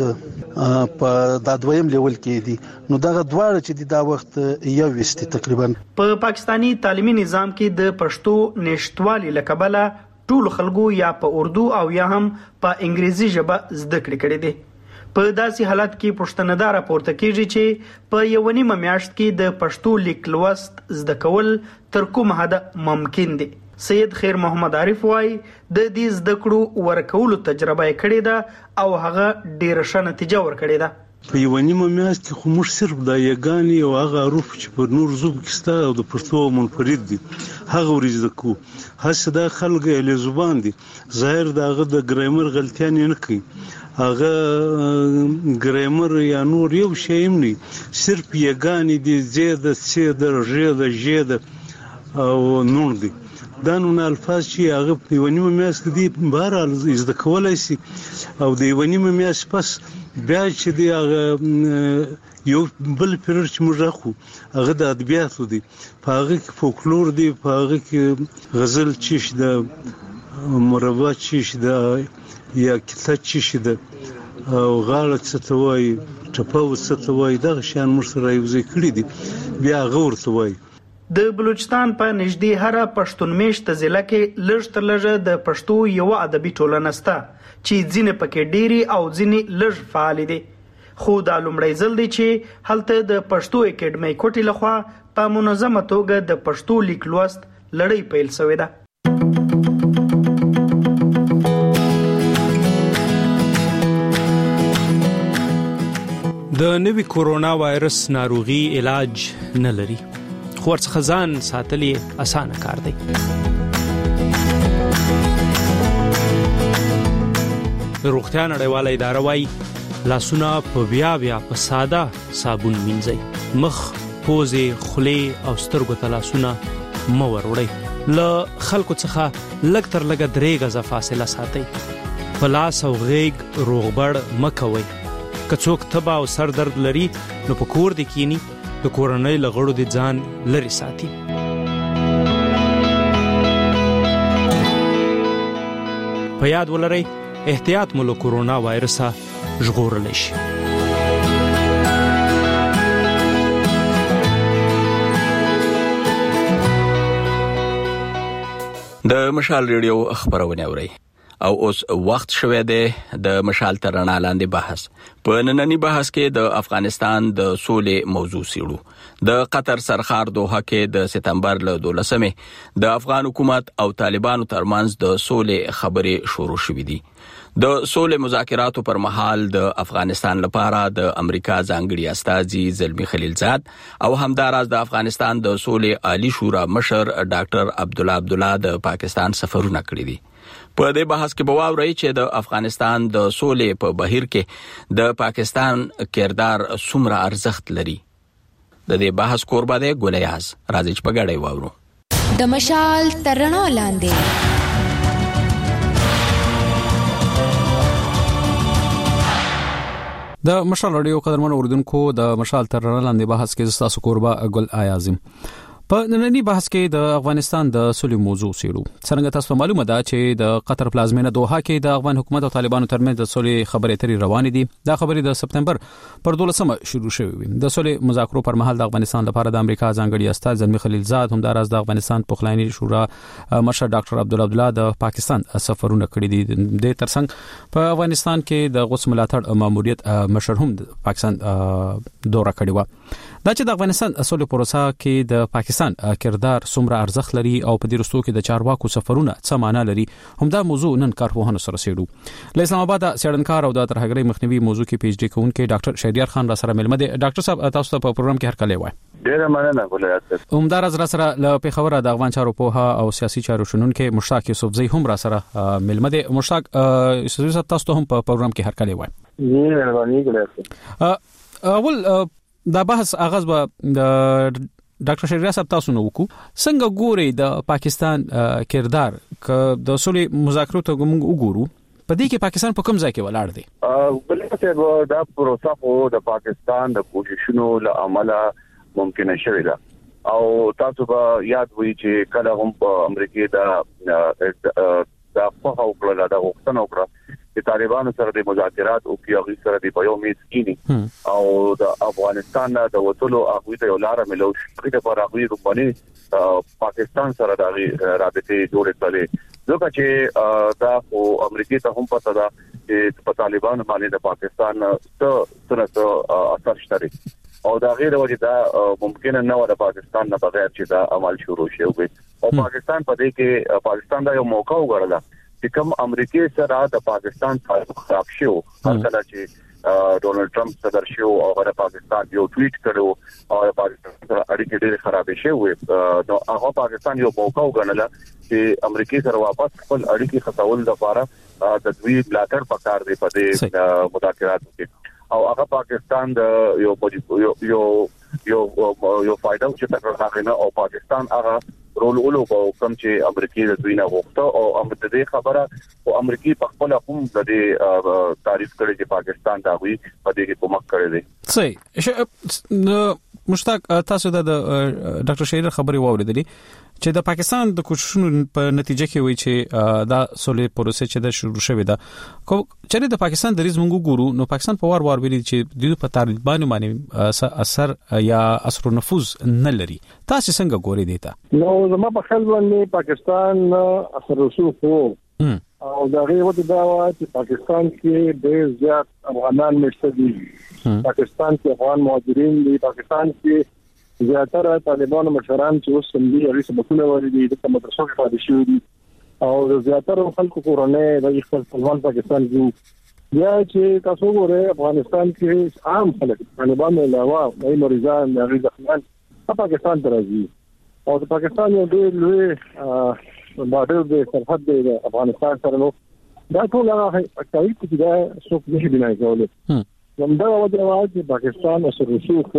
په دا دویم لیول کې دي، نو دغه دواړه چې دا وخت یو وستي تقریبا. په پاکستانی تعلیمي نظام کې د پښتو نشټوالي لکبله ټول خلکو یا په اردو او یا هم په انګریزي ژبه زده کړې کړې دي. په داسې حالت کې پښتنه دار راپورته کیږي چې په یو نیمه میاشت کې د پښتو لیک لوست زده کول تر کومه حد ممکن دي. سید خیر محمد عارف وايي د دې زده کړو ورکولو تجربه کړې ده او هغه ډیره ښه نتیجه ورکړې ده. په یو نیمه میاشت کې خو موږ صرف د یګانې او هغه حروف چې په نور ژبو کې ستا او د پښتو منفرد دي هغه ورزده کو هڅه د خلک له زبان دي ظاهر دغه د ګرامر غلطیاں نه کوي هغه ګرامر یا نور یو شی نه صرف یګانې دي زیاده سیده ژیده ژیده او نور دي دا نو الفاظ چې هغه په یو نیمه میاشت کې دي بهرحال زده کولای شي او د یو نیمه میاشت پس بیا چې دی هغه یو بل پرر چې موږ راخو هغه د ادبیاتو دی په هغه کې فولکلور دی په هغه کې غزل چیش د مربع چیش د یا کیسه چیش د او غاړه څه ته وایي ټپه څه ته وایي دغه شیان موږ سره یو ځای کړي دي بیا هغه ورته وایي د بلوچستان په نږدې هره پښتون میشته ضلع کې لږ تر لږه د پښتو یو ادبي ټولنه شته چې ځینې پکې ډېری او ځینې لږ فعال دي خو دا لومړی ځل دی چې هلته د پښتو اکیډمۍ کوټې لخوا په منظمه توګه د پښتو لیک لوست لړۍ پیل شوې ده د نوي کورونا وایرس ناروغي علاج نه لري خو ورڅخه ځان ساتل یې اسانه کار دی روغتیا نړیواله اداره وايي لاسونه په بیا بیا په ساده صابون مینځئ مخ پوزې خولې او سترګو ته لاسونه مه وروړئ له خلکو څخه لږ تر لږه درې غزه فاصله ساتئ په لاس او غېږ روغبړ مه کوئ که څوک تبه او سر درد لري نو په کور دې کینی د کورنۍ له غړو دې ځان لرې ساتي په یاد ولرئ احتیاط مو له کورونا وایرسه ژغورلی شي د مشال ریډیو خبرونه اورئ او اوس وخت شوه دی د مشال ترنا لاندې بحث په نننی بحث کې د افغانستان د سولې موضوع سیړو د قطر سرخار دوحه کې د سپتمبر له دولسمې د افغان حکومت او طالبانو ترمنځ د سولې خبرې شروع شوې دي د سولې مذاکراتو پر مهال د افغانستان لپاره د امریکا ځانګړي استازي زلمی خلیلزاد او همداراز د افغانستان د سولې عالی شورا مشر ډاکټر عبدالله عبدالله د پاکستان سفرونه کړی دي په دې بحث کې به واورئ چې د افغانستان د سولې په بهیر کې د پاکستان کردار څومره ارزښت لري د دې بحث کوربه دی ګولیاز راځي چې په ګډه واورو د مشال ترنا لاندې د مشال رادیو قدرمن اوردونکو د مشال ترنا لاندې بحث کې تاسو کوربه ګل آیازم په نننی بحث کې د افغانستان د سولې موضوع سیړو څنګه تاسو معلومه ده چې د قطر پلازمینه دوحه کې د افغان حکومت او طالبانو ترمنځ د سولې خبرې اترې روانې دي دا خبرې د سپتمبر پر دولسمه شروع شوې د سولې مذاکرو پر مهال د افغانستان لپاره د امریکا ځانګړي استازي زلمی خلیلزاد همداراز د افغانستان پخلاینی شورا مشر ډاکټر عبدالله عبدالله د پاکستان سفرونه کړي دي د ترڅنګ په افغانستان کې د غوث ملاتړ ماموریت مشر هم د پاکستان دوره کړې و دا چې د افغانستان سولې پروسه کې د پاکستان کردار څومره ارزښت لري او په دې رستو کې د چارواکو سفرونه څه معنا لري همدا موضوع نن کارپوهانو سره سیړو له اسلام آباد سیړنکار او د ترهګرۍ مخنیوي موضوع کې پی ایچ ډي کوونکې ډاکټر شهریار خان را سره ملمه دي ډاکټر صاحب تاسو ته په پروګرام کې هرکلی وای ډیره مننه ګولایات همدار از را سره له پیښور د افغان چارو پوها او سیاسي چارو شنونکې مشتاق یوسفزئی هم را سره ملمه دي مشتاق یوسفزئی صاحب تاسو هم په پروګرام کې هرکلی وای نه مهرباني ګولایات اول دا بحث آغاز به ډاکټر شهریار صاحب تاسو نو وکړو څنګه ګوري د پاکستان کردار ک د سولې مذاکرو ته موږ وګورو په دې کې پاکستان په کوم ځای کې ولاړ دی بلکې دا پروسه خو د پاکستان د کوششونو له امله ممکن شوه ده او تاسو به یاد وي چې کله هم په امریکا دا دا په هغه کله دا وختونه وکړه چې طالبانو سره د مذاکرات او کیږي سره د په یو میز کېنی او د افغانستان د وټولو هغه ته لار ملو شي د پر هغه روپاني پاکستان سره د رابطې جوړې کړي ځکه چې دا خو امریکا ته هم پته ده چې په طالبانو باندې د پاکستان څه سره اثر شته او دا غیر وجه دا ممکن نه و د پاکستان نه بغیر چې دا عمل شروع شي او پاکستان په دې کې پاکستان دا یو موقع وګرځا چې کوم امریکای سره د پاکستان تعلق خراب شو هر کله چې ډونلډ ټرمپ صدر شو او هغه پاکستان یو ټویټ کړو او پاکستان سره اړیکې ډېرې خرابې شوې نو هغه پاکستان یو موقع وګڼله چې امریکای سره واپس خپل اړیکې خطول لپاره د دوی بلاټر پکار دی په دې مذاکراتو کې او هغه پاکستان د یو یو یو یو یو فائدہ چې تاسو راغلی او پاکستان هغه رول اولو په کوم چې امریکای د دوی نه غوښته او امریکای خبره او امریکای په خپل هم د دې تعریف کړي چې پاکستان دا وی په دې کې کومک کړی دی صحیح مشتاق تاسو د ډاکټر شهیر خبري واوریدلې چې د پاکستان د کوششونو په نتیجه کې وایي چې دا سولې پروسه چې د شروع شوې ده چې د پاکستان د ریز مونږ ګورو نو پاکستان په وار وار ویلي چې د په طالبانو باندې اثر یا اثر او نفوذ نه لري تاسو څنګه ګوري دیتا نو زما په خیال باندې پاکستان اثر رسوخ وو او دا غوښتل دا و چې پاکستان کې ډېر زیات افغانان مشته دي پاکستان کې افغان مهاجرین دي پاکستان کې زیاتره طالبانو مشران چې اوس هم دي هغه سبقونه ورېدي د مدرسو کې پاتې شوي دي او زیاتره خلکو کورونه د خپل خپلوان پاکستان کې بیا چې تاسو ګورئ افغانستان کې عام خلک طالبانو علاوه د مریضان د غیرتمن پاکستان ته راځي او د پاکستان یو ډېر لوی بارډر د سرحد د افغانستان سره نو دا ټول هغه کوي چې دا څوک نشي بنای کولای نو دا وجه وايي چې پاکستان اثر رسوخ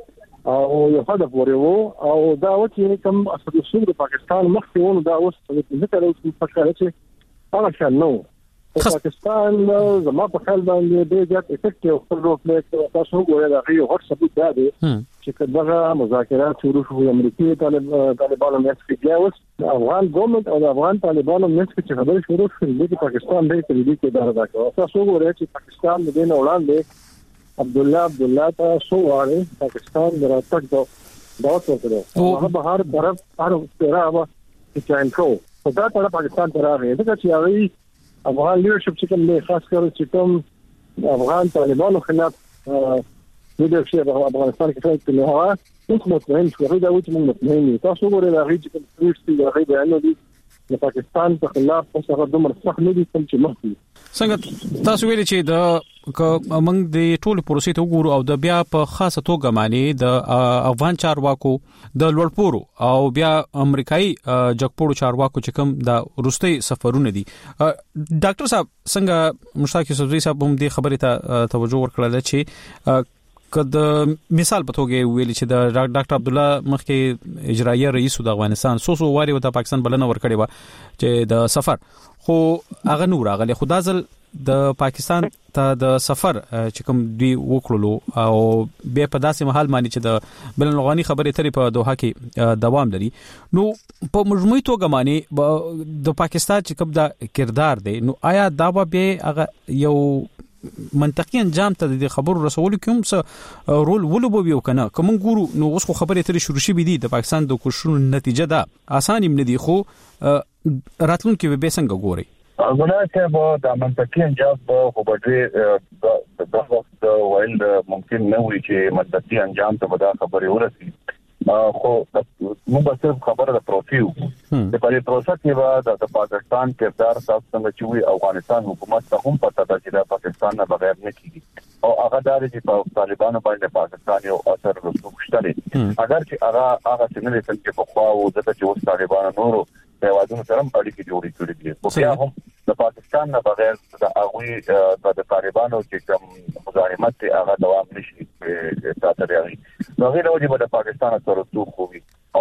او یو هدف ورو او دا و چې کوم اثر رسوخ د پاکستان مخکې ونه دا اوس په ذکر او په فکر چې هغه شان نو پاکستان زما په خیال باندې ډېر زیات افیکټ او خپل رول پلی تاسو ګورئ دا یو هټ ثبوت دا دی چې کله مذاکرات شروع شو امریکای طالبانو مېس کې جاوس افغان ګورنمنت او افغان طالبانو مېس کې خبرې شروع کړې چې پاکستان دې ترې کې دا راځي تاسو ګورئ چې پاکستان د دین وړاندې عبد الله عبد الله تاسو واره پاکستان دراتک دا داوت ورکړو هغه بهر طرف هر طرف چې چاینکو دا ټول پاکستان ته راغی دا چې هغه افغان لیډرشپ چې کوم له خاص کر چې کوم افغان طالبانو خلاف لیډرشپ افغانستان کې فایټ کوي هغه هیڅ مطمئن شو دا وایي چې موږ مطمئن یو تاسو ګورئ دا غي چې کوم فریډ دی هغه بیان دي د پاکستان په خلاف څه دومره سخت نه دي کوم چې مخکې څنګه تاسو ویلي چې د موږ د ټولو پروسې ته وګورو او د بیا په خاصه توګه معنی د افغان چارواکو د لوړپورو او بیا امریکایي جګپورو چارواکو چې کوم د روسي سفرونه دي ډاکټر صاحب څنګه مشتاق یوسفزئی صاحب هم دې خبرې ته توجه ورکړل چې کله مثال په توګه ویل چې د ډاکټر عبد الله مخکې اجرایي رئیس د افغانستان سوسو واري د پاکستان بلنه ورکړې و چې د سفر خو هغه نور هغه خدا ځل د پاکستان ته د سفر چې کوم دوی وکړلو او به په داسې محل باندې چې د بین الافغاني خبرې ترې په دوحه کې دوام لري نو په مجموعي توګه باندې د پاکستان چې کوم د کردار دی نو آیا دا به هغه یو منطقي انجام ته د خبرو رسولو کوم څه رول ولوبوي او کنه کوم ګورو نو اوس خو خبرې ترې شروع شي دي د پاکستان د کوششونو نتیجه ده اسانه نه دي خو راتلونکي به څنګه ګوري غواړم چې د منطقي انجام په وړاندې د وخت وایل ممکن نه وي چې منطقي انجام ته دا خبرې ورسي خو موږ صرف خبره د پروفیو د پرې پروسه کې د پاکستان کردار تاسو څنګه چې افغانستان حکومت ته هم پته ده چې د پاکستان نه بغیر نه کیږي او هغه د چې طالبانو باندې پاکستان یو اثر رسوخ شته اگر چې هغه هغه څنګه چې په خوا او د چې اوس طالبانو نورو په وادونو سره اړیکې جوړې کړې دي خو بیا هم د پاکستان نه بغیر د هغه د طالبانو چې کوم مزاحمت هغه دوام نشي ساتلی نو غیر او د پاکستان سره توخوي او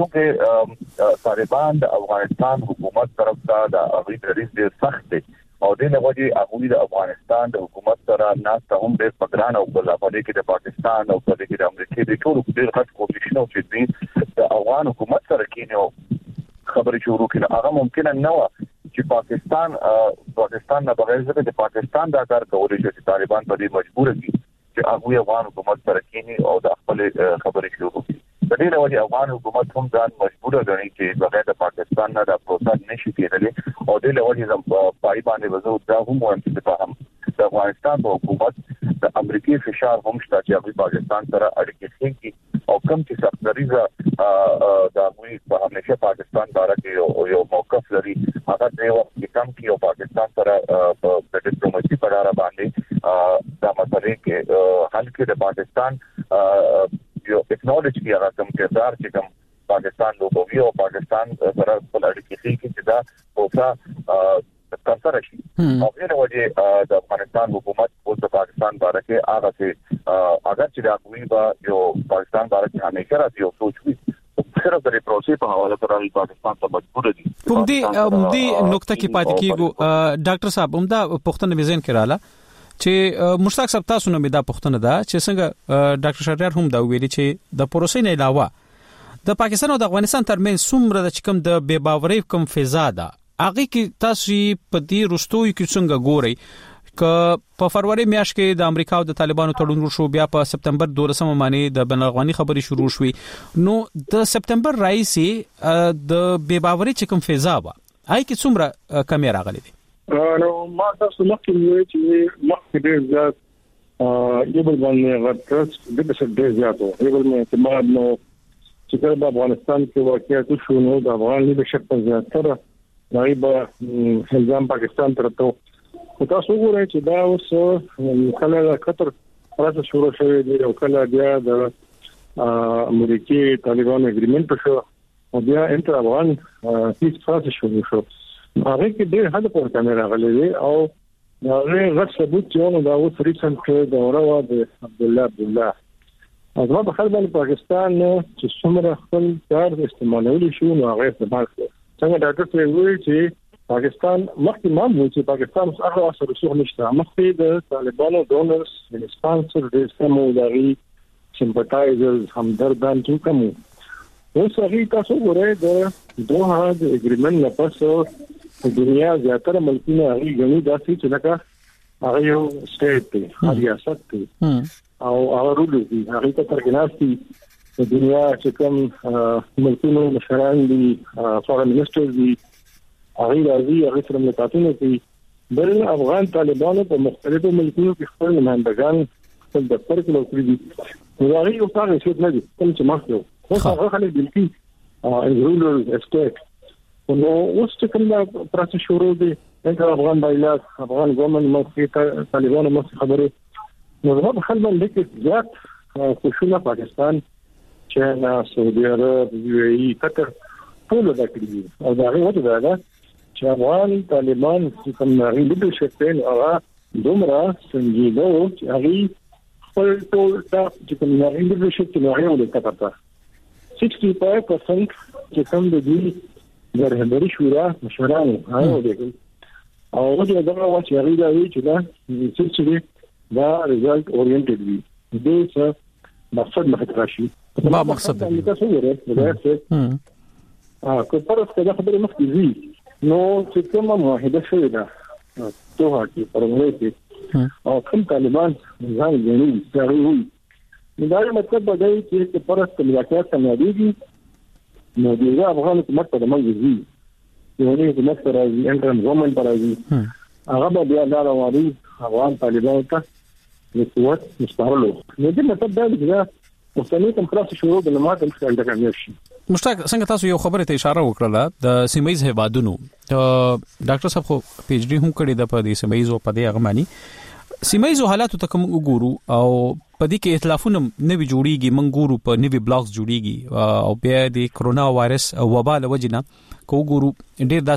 چې طالبان د افغانستان حکومت طرف ته د هغه دریځ ډیر سخت دی او د نوځي هغه د افغانستان د حکومت سره ناس ته هم ډیر پګران او بل په دې کې د پاکستان او په دې کې د امریکا د ټولو ډیر غټ کوششونه چې دي د افغان حکومت سره کینو خبرې شروع کړي هغه ممکن نه و چې پاکستان پاکستان نه بغیر ځکه د پاکستان دا کار کولی چې طالبان په دې مجبور دي چې هغه افغان حکومت سره کینی او د خپل خبرې شروع کړي د دې لپاره افغان حکومت هم ځان مجبور غني چې بغیر د پاکستان نه د پروسس نشي کېدلی او د لپاره زم پای باندې وځو دا هم وایم چې په هم د افغانستان په حکومت د امریکای فشار هم شته چې هغه پاکستان سره اړیکې ښه او کم چې سختریزه د موږ په همیشه پاکستان باره کې یو موقف لري هغه د یو کم کې او پاکستان سره په ډیپلوماسي په اړه باندې دا مسلې کې حل کې د پاکستان یو اکنالج کیږي هغه کوم کردار چې کوم پاکستان لوبوي او پاکستان سره په اړیکه کې چې دا اوسه تاسو راشي او په وجه د افغانستان حکومت او د پاکستان باره کې هغه چې اگر چې دا کوي با یو پاکستان باره کې همیشه راځي او سوچ وي صرف د پروسې په حواله سره پاکستان ته مجبور دي په دې دې نقطه کې پاتې کیږو ډاکټر صاحب همدا پښتنه وزن کړاله چې مشتاق صاحب تاسو نه مې دا پښتنه ده چې څنګه ډاکټر شهریار هم دا ویلي چې د پروسې نه علاوه د پاکستان او د افغانستان ترمنځ څومره د چکم د بے باورۍ کم فضا ده هغه کې تاسو په دې رستوي کې څنګه ګوري ک په فروری میاشت کې د امریکا او د طالبانو تړون وشو بیا په سپتمبر دولسمه باندې د بین الافغاني خبري شروع شوې نو د سپتمبر راځي د بے باورۍ چکم فضا وا آی کې څومره کمی راغلي دي نو ما تاسو مخکې ویل چې مخکې ډېر زیات یو بل باندې غټرس د څه ډېر زیات وو یو بل مې اعتماد نو چې کله په افغانستان کې واقعیت شو نو د افغان لیدل شپ زیاتره غریب الزام پاکستان ترته خو تاسو وګورئ چې دا اوس کله د قطر راځي شروع شوی دی او کله بیا د امریکای طالبان اګریمنت شو او بیا انټر افغان هیڅ فاصله شروع شو هغه کې ډېر حد په کیمرا غلې او هغه غټ ثبوت چې نو دا اوس ریسنت کې د اوروا د عبد الله عبد الله ازما په خپل باندې پاکستان چې څومره خپل کار استعمالول شو نو هغه استعمال کړ څنګه ډاکټر ته ویل چې پاکستان مخکې مام و چې پاکستان هغه اثر رسوخ نشته مخکې د طالبانو ډونرز د سپانسر د سمو دغه سمپاتایزرز همدردان چې کوم اوس هغه تاسو ګورئ د دوه د اګریمنت لپاره د دنیا زیاتره ملکونه هغه غني داسې چې لکه هغه یو سټیټ دی ریاست دی او هغه رول دی هغه ته ترګناستي د دنیا چې کوم ملکونه مشران دي فورن منسټر دي هغه راځي هغه سره ملاقاتونه کوي بل افغان طالبانو په مختلفو ملکونو کې خپل نمائندگان خپل دفتر کې لوکړي دي نو هغه یو څه هیڅ نه دي کوم چې مخکې خو هغه خلک بلکې رولر اسټیټ نو اوس چې کوم پروسس شروع دي انټر افغان بایلات افغان ګومن مخکې طالبانو مخکې خبره نو په خپل باندې کې زیات خوشاله پاکستان چین سعودي عرب یو ای قطر ټول دا کړی او دا هغه وجه ده چې افغان طالبان چې کوم نړۍ لیدرشپ ته هغه دومره سنجیده او چې هغه خپل ټول چې کوم نړۍ لیدرشپ ته هغه ولې کاته شپږ پنځه پرسنټ چې کوم د دې د رهبري شورا مشران هغه ولې او دا دا چې هغه دا وی چې دا چې دا ریزلټ اورینټډ وي دې څه مقصد مخ راشي ما مقصد دی تاسو ورته دا څه اه کو پرس کله خبره مخکې وی نو چې کومه معاهده شوې ده توه کې پرمړې کې او کوم طالبان ځان غني ځای وي دا مطلب دی چې پرس کله ملاقات سمېږي نو د افغان حکومت په دماغ دي یو نه د مستر از انټرن ګورنمنت راځي هغه به بیا دا راوړي افغان طالبان ته د قوت مستقلو نو د مطلب دا دی مستنی کوم پروسس شروع د لمات مخکې د کامیاب شي مشتاق څنګه تاسو یو خبره ته اشاره وکړه د سیمایز هیوادونو ډاکټر صاحب خو پی ایچ ډی هم کړی د په دې سیمایز او په دې اغمانی سیمایز حالات ته کوم وګورو او په دې کې ائتلافونه نوي جوړیږي من ګورو په نوي بلاکس جوړیږي او بیا د کرونا وایرس او وبا له وجنه کو ګورو ډیر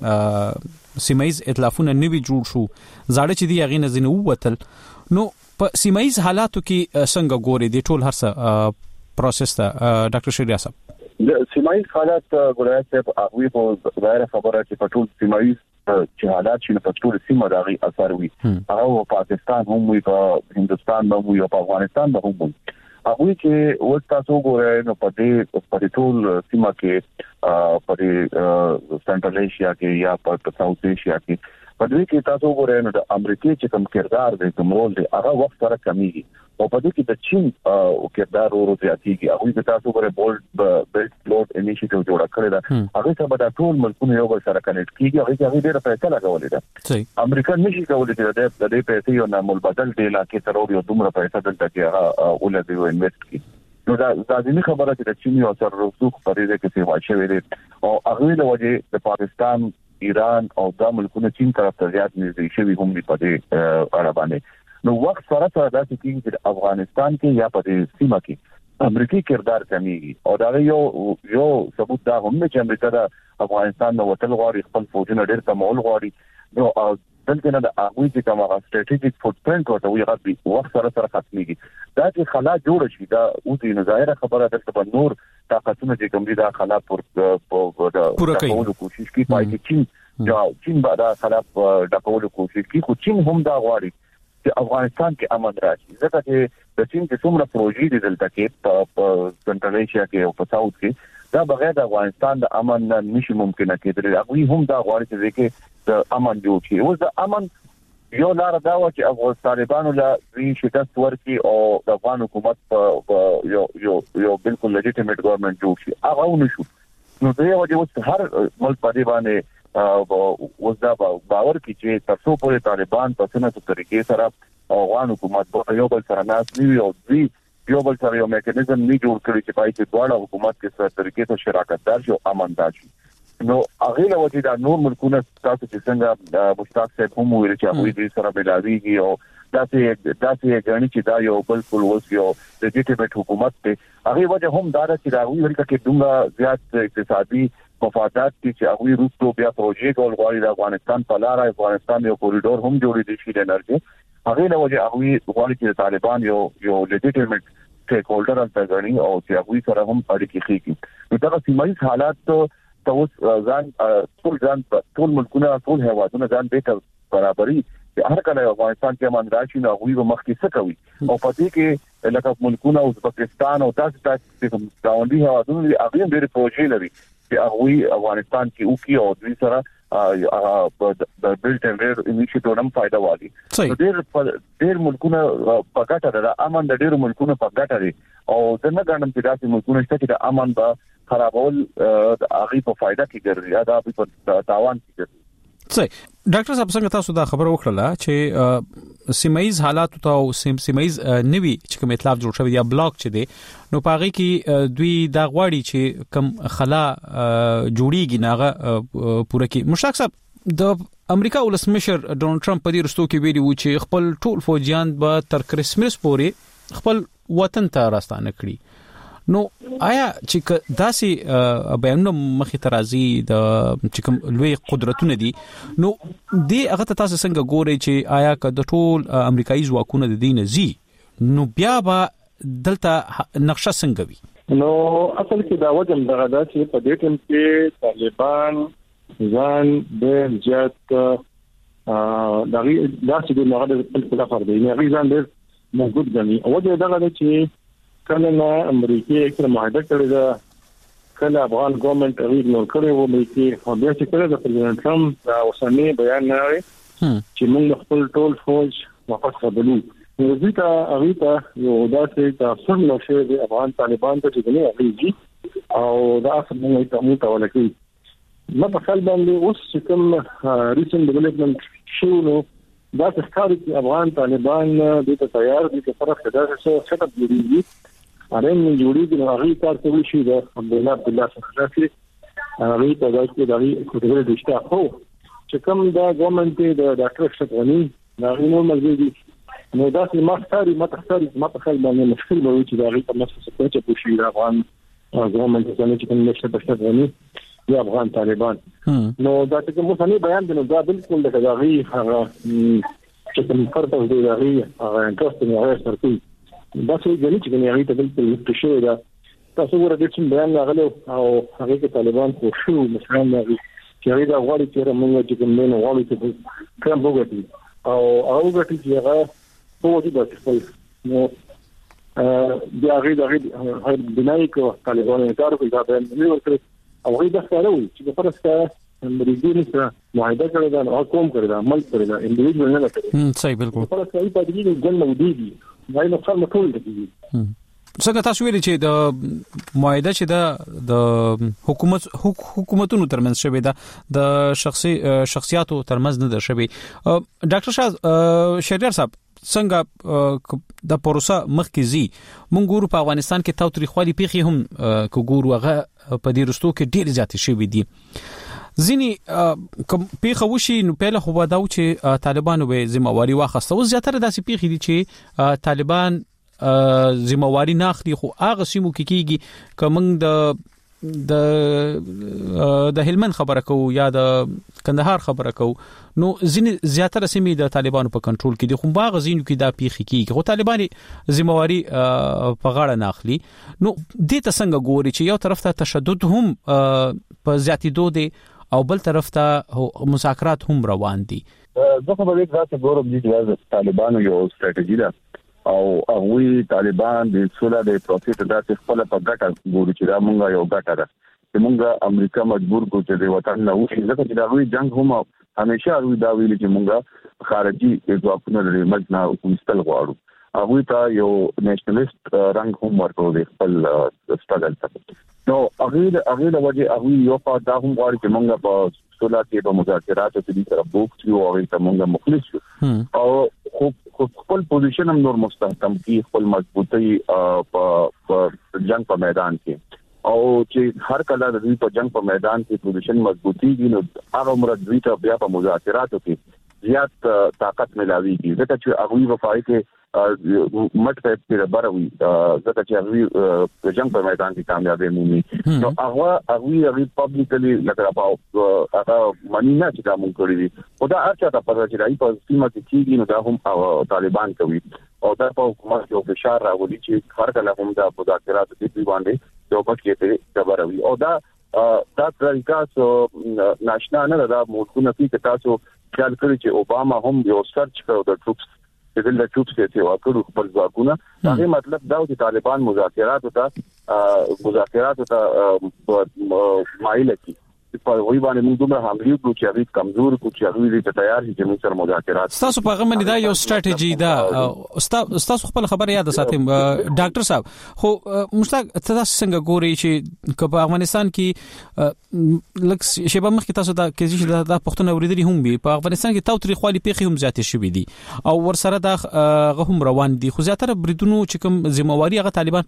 داسې سیمایز ائتلافونه نوي جوړ شو زاړه چې دی هغه نه زنه ووتل نو په سیمایز حالاتو کې څنګه ګوري د ټول هرڅه پروسس ته ډاکټر شهریار صاحب د سیمایز حالات ګورای چې هغه په ظاهر خبره چې په ټول سیمایز چې حالات چې په ټول سیمه دغه اثر وي هغه په پاکستان هم وي په هندستان هم وي او په افغانستان هم وي هغه چې ورته تاسو ګورئ نو په دې په ټول سیمه کې په سنټرل ایشیا کې یا په ساوث ایشیا کې په دې کې تاسو ګورئ نو د امریکای چې کوم کردار دی کوم رول دی هغه وخت سره کمیږي او په دې کې د چین او کردار ورو زیاتېږي هغه د تاسو ګورئ بولډ بیلټ فلوټ انیشیټیو جوړ کړی دا هغه سبا د ټول ملکونو یو بل سره کنیکټ کیږي هغه هغه ډیره پیسې لګولې ده امریکا نشي کولای چې د دې پیسې یو نامل بدل دی لکه تر یو دومره پیسې دلته کې هغه ولې دی انویسټ کی نو دا ځینې خبره چې د چین یو سر رسوخ پرې ده کې څه واچوي دي او هغه د وجه د پاکستان ایران او د ملکونو چین طرف ته زیات نږدې شوی هم دی په دې اړه باندې نو وخت سره سره داسې کېږي چې افغانستان کې یا په سیمه کې امریکایي کردار کمیږي او دا یو یو ثبوت دا هم چې امریکا د افغانستان نو وتل غواړي خپل فوجونه ډېر کمول غواړي نو دلته نه د هغه چې کومه سټریټیجیک فوټپرینټ ورته وي غوړي وخت سره سره ختميږي دا چې خلا جوړ شي دا او دې نظاهره خبره ده چې نور طاقتونه چې کوم دي دا خلا پر پوره کوشش کوي پای کې چین دا چین به دا خلا د کولو کوشش کوي خو چین هم دا غواړي چې افغانستان کې امن راشي ځکه چې د چین چې څومره پروژې دي دلته کې په سنټرل ایشیا کې او په ساوث کې دا بغیر د افغانستان د امن نشي ممکنه کېدل هغه هم دا غواړي چې د امن جوړ شي او د امن یو لار دا و چې افغان طالبانو لا وی شکست ورکړي او د افغان حکومت په یو یو یو بالکل لیجیټیمیټ ګورنمنت جوړ شي هغه ونشو نو دا یو چې هر ملک په دې باندې وزدا باور کی چې تاسو په طالبان په څنګه طریقې سره افغان حکومت په یو بل سره ناس نیو او دوی یو بل سره یو میکانیزم نه جوړ کړی چې پای کې دواړه حکومت کې سره طریقې ته شراکت دار شي او امن داشي نو هغه له وجې دا نور ملکونه تاسو چې څنګه مشتاق صاحب هم ویل چې هغه دې سره بلاویږي او داسې داسې غني چې دا یو بالکل اوس یو لیجیټیمیټ حکومت دی هغه وجه هم دا چې دا وی ورکه کې دومره زیات اقتصادي مفادات چې هغه روسو بیا پروژې کول غواړي د افغانستان په لار افغانستان یو کوریډور هم جوړې دي شي د انرژي هغه له وجه هغه غواړي چې طالبان یو یو لیجیټیمیټ سټیک هولډر ان غني او چې هغه سره هم اړیکې خېږي نو دا سیمایي حالات توس ځان ټول ځان ټول ملکونه ټول هیوادونه ځان به برابرۍ هر کله افغانستان کې امن راشي نو هغه مخ کې څه کوي او پدې کې لکه ملکونه او پاکستان او تاسو تاسو کوم گاونډي هیوادونه هغه ډېر پروژې لري چې هغه افغانستان کې او کې او دوی سره د بلټ اینڈ ریډ انیشیټیو هم فائدہ والی ډېر ډېر ملکونه په ګټه ده امن د ډېر ملکونه په ګټه دي او څنګه ګڼم چې داسې ملکونه چې د امن به خرابول هغه په فائدہ کې ګرځي دا په تاوان کې ګرځي صحیح ډاکټر صاحب څنګه تاسو دا خبره وکړه چې سیمایز حالات او سیمایز نوي چې کوم اطلاف جوړ شوی یا بلاک چې دی نو پاره کې دوی دا غواړي چې کم خلا جوړیږي ناغه پوره کې مشتاق صاحب د امریکا ولسمشر ډونالد ټرمپ په دې رستو کې ویلي و چې خپل ټول فوجیان به تر کریسمس پورې خپل وطن ته راستانه کړي نو آیا چې داسې بیانونه مخې ترازی د چې کوم لوی قدرتونه دي نو دې هغه تاسو څنګه ګورئ چې آیا که د ټول امریکایي ځواکونه د دین زی نو بیا به دلته نقشه څنګه وي نو اصل کې دا وجه دغه دا چې په دې ټیم کې طالبان ځان د جات دغه داسې د نغد په لپاره دی نه ځان ډېر موجود غني او دا دغه چې کله نه امریکای سره معاهده کړې ده کله افغان ګورنمنت اغیزنور کړی و امریکای او بیا چې کله د پرزیدنت ټرمپ دا اوسنی بیان نه لري چې موږ خپل ټول فوج واپس قبلو نو دې ته هغه ته یو داسې تاسو نو شوی د افغان طالبان ته چې نه اغیزي او دا اصل موږ ته موږ ولکې ما په خپل باندې اوس چې کوم ریسنت ډیولپمنٹ شو نو دا ښکاري چې افغان طالبان د ته تیار دي چې طرف ته دا څه څه تبدیلی ارن جوړیږي نو هغه کار کوي چې د عبد الله عبد الله څخه هغه ته دا چې دا کوټه د اشتاق هو چې کوم دا ګورنمنت د ډاکټر شتغنی دا نو مزيدي نو دا چې ما ښکاري ما ښکاري ما په خپل باندې مشکل به وي چې دا غي په مسله څه چې پوښي د افغان ګورنمنت څخه چې کوم نشه بشتغنی یا افغان طالبان نو دا چې موږ نه بیان دي نو دا بالکل د غي هغه چې کوم فرق دی دا غي هغه انټرست نه راځي دا څه غني چې غني هغه ته بالکل مستشوي دا تاسو ورته چې بیان راغلو او هغه کې طالبان خو شو مثلا هغه چې هغه دا غواړي چې موږ چې کوم نه غواړي چې کوم وګورئ او هغه وګورئ چې هغه په دې باندې خپل نو بیا هغه د هغه بنای کو طالبان کار کوي دا بیان نه ورکړي او هغه د ښکارو چې په پرسته امریکایي سره معاهده کړی دا او کوم کړی دا عمل کړی دا انډیویډوال نه کړی صحیح بالکل په پرسته په دې کې ګل موجودي دا یو څه مټول دي څنګه تاسو ویلي چې د معاهده چې د حکومت حکومتونو ترمنځ شوی دا د شخصي شخصیاتو ترمنځ نه در شوی ډاکټر شاه شهریار صاحب څنګه د پروسه مخکې زی مونږ ګورو په افغانستان کې تاوتریخوالي پیخي هم کو ګورو هغه په دې رستو کې ډېر زیات شوی دي ځینی کوم پیښه وشي نو په خو وداو چې طالبانو به ذمہواری واخیسته. اوس زیاتره داسې پیښې دي چې طالبان ذمہواری نه اخلي، خو هغه سیمو کې کیږي کوم د د د هلمند خبره کو یا د کندهار خبره کو، نو ځینې زیاتره سیمې د طالبانو په کنټرول کې دي، خو باغ ځینو کې دا پیښې کیږي، خو طالبان ذمہواری په غاړه نه اخلي. نو دې ته څنګه ګوري چې یو طرف ته تشدد هم په زیاتېدو دي او بل طرف ته مذاکرات هم روان دي؟ زه خو به دا څه ګورم چې طالبانو یو ستراتیژي ده او هغه طالبان د سولا د پروسس د خپل په ګټه ګوري چې دا مونږه یو ګټه ده چې مونږه امریکا مجبور کو چې د وطن نه وشي، ځکه چې دا وی جنگ هم همیشه وی دا ویل چې مونږه خارجي ځواکونه لري مجنا کوستل غواړو. هغه ته یو نېشنلیست رنګ هم ورکړو د خپل سټرګل ته. نو هغه هغه د وجه هغه یو په دا هم غواړي چې مونږه په سولا کې په مذاکراتو کې د سره بوک شو او ته مونږه مخلص شو او خو خپل پوزیشن هم نور مستحکم کی، خپل مضبوطی په جنگ په میدان کې، او چې هر کله د دې په جنگ په میدان کې پوزیشن مضبوطی دي نو هغه مراد دوی ته بیا په مذاکراتو کې زیات طاقت ملاويږي، ځکه چې هغه وفای کې مټ په پیره باروي، ځکه چې هغه په جنگ په میدان کې کامیابی مومي. نو هغه هغه هغه پبلکلی لکه په هغه مانی نه چې دا مونږ کړی دي، او دا هرڅه ته پرځ راځي په سیمه کې کیږي، نو دا هم طالبان کوي او دا په حکومت یو فشار راولي چې هر کله هم دا مذاکرات دي باندې یو پکې ته خبروي. او دا دا طریقه سو ناشنا نه دا مونږ کې تاسو خیال کړی چې اوباما هم یو سرچ کړو د ټروپس چې د ټروپس ته واکړو خپل ځواکونه. دا مطلب دا چې طالبان مذاکرات ته مذاکرات ته مایل دي په وی باندې موږ دومره حمله وکړو چې هغه کمزور کو چې هغه دې تیار دي چې موږ سره مذاکرات. تاسو په غمن دا یو ستراتیژي دا تاسو خپل خبره یاد ساتئ ډاکټر صاحب، خو مشتاق تاسو څنګه ګوري چې په افغانستان کې لکه شیبه مخکې تاسو دا کې چې دا پښتون اوریدلی هم وي، په افغانستان کې تاو تاریخوالي پیښې هم زیاتې شوې دي او ورسره دا هم روان دي، خو زیاتره بریدونو چې کوم ذمہواری هغه طالبان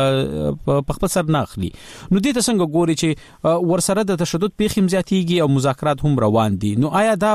په خپل سر نه اخلي. نو دې ته څنګه ګوري چې ورسره د تشدد پیښې زیاتېږي او مذاکرات هم روان دي، نو آیا دا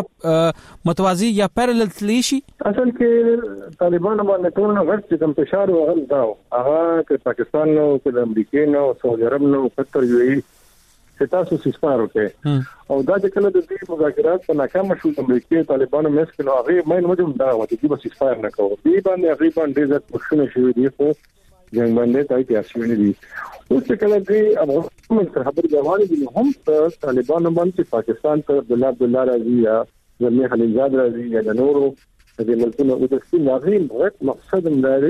متوازی یا پیرالل تلی شي؟ اصل کې طالبان باندې ټول نه غږ چې کوم فشار وغل دا هغه چې پاکستان نو چې امریکا نو سعودي عرب نو قطر یو ای چې تاسو سیسپار وکړي او دا چې کله د دې مذاکرات په ناکام شو امریکا طالبانو مس کړو هغه مې مجم دا و چې د سیسپار نه کوو دې باندې هغه باندې ځکه مشکل شوی دی خو جنگ باندې تای تاسو دي. اوس کله چې افغانستان سره خبرې روانې دي هم طالبان باندې پاکستان ته عبد الله راځي یا زلمي خلیلزاد راځي یا د نورو د ملکونو او د سپین غیم غټ مقصد هم لري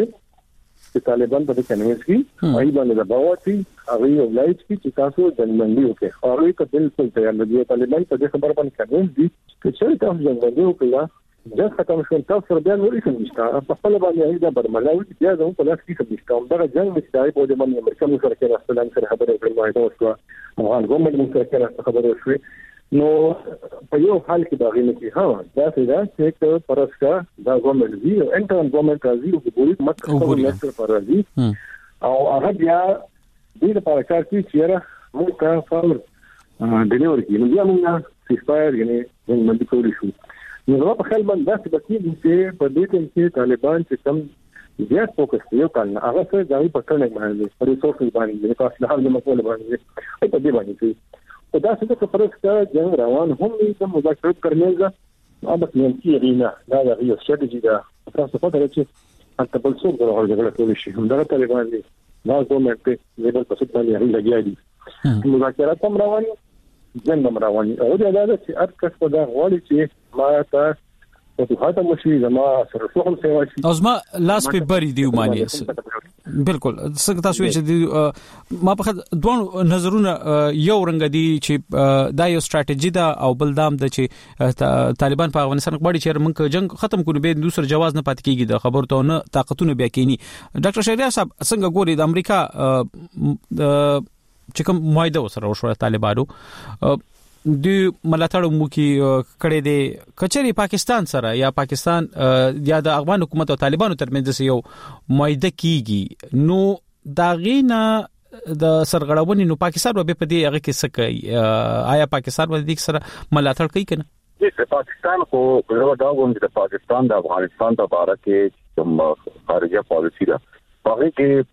چې طالبان په کنوینس کې ای باندې د باوتی هغه یو لایټ چې تاسو جنګبندي وکړي هغه ته بالکل تیار دي. طالبان په دې خبره باندې کنوینس دي چې تاسو جنګبندي وکړي جنگ ختم شو تاسو بیا نورې څه نشته په خپل باندې دا برملاوي بیا زموږ په لاس کې څه نشته دا جنگ چې دای په دې باندې امریکا مو سره کې راستلان سره خبرې کړې وای نو افغان ګوند مو سره کې خبرې شوې نو په یو حال کې باغې نه کې ها دا څه دا چې پرسکا دا ګوند دی انټرن ګوند راځي او ګوري مکه نصر پر راځي او هغه بیا دې لپاره کار کوي چې موږ کا فارم ډیلیور کړو نو بیا موږ سیسپایر یعنی موږ باندې کولی شو. نو په خپل باندې داسې بکیږي چې په دې ټیم کې طالبان چې کم زیات فوکس یو کال هغه څه ځای په کړنه باندې پر ریسورسز باندې په اصل حال د مسؤل باندې په دې باندې کوي او دا څه چې پرس کا جنگ روان هم د مذاکرات کړنه دا به نيمتي رینا دا یو ستراتیژي دا تاسو په دې چې انت بل څو غوړ جګړه کولی شي هم دا طالبان دي دا کومه په دې په څه باندې هغه لګیا دي مذاکرات هم روان جنگ هم روان او دا دا چې هر کس په دا غوړي چې ما ته په هغه مشي زما سره څوم سیوا شي او زما لاس په بری دی معنی بالکل څنګه تاسو چې ما په دوه نظرونه یو رنګ دي چې دا یو ستراتیژي دا او بلدام د چې طالبان په افغانستان کې باندې چې موږ جنگ ختم کړو به دوسر جواز نه پات کیږي د خبر ته نه طاقتونه بیا کینی. ډاکټر شهریار صاحب څنګه ګوري د امریکا چې کوم معاهده سره وشو طالبانو د ملاتړ مو کې کړي دي کچري پاکستان سره یا پاکستان یا د افغان حکومت او طالبانو ترمنځ یو معاهده کیږي نو دا غینا د سرغړونې نو پاکستان به په دې هغه کې څه کوي آیا پاکستان به د سره ملاتړ کوي کنه؟ د پاکستان خو په دا وګورئ چې د پاکستان د افغانستان په اړه کې کوم خارجه پالیسی ده هغه کې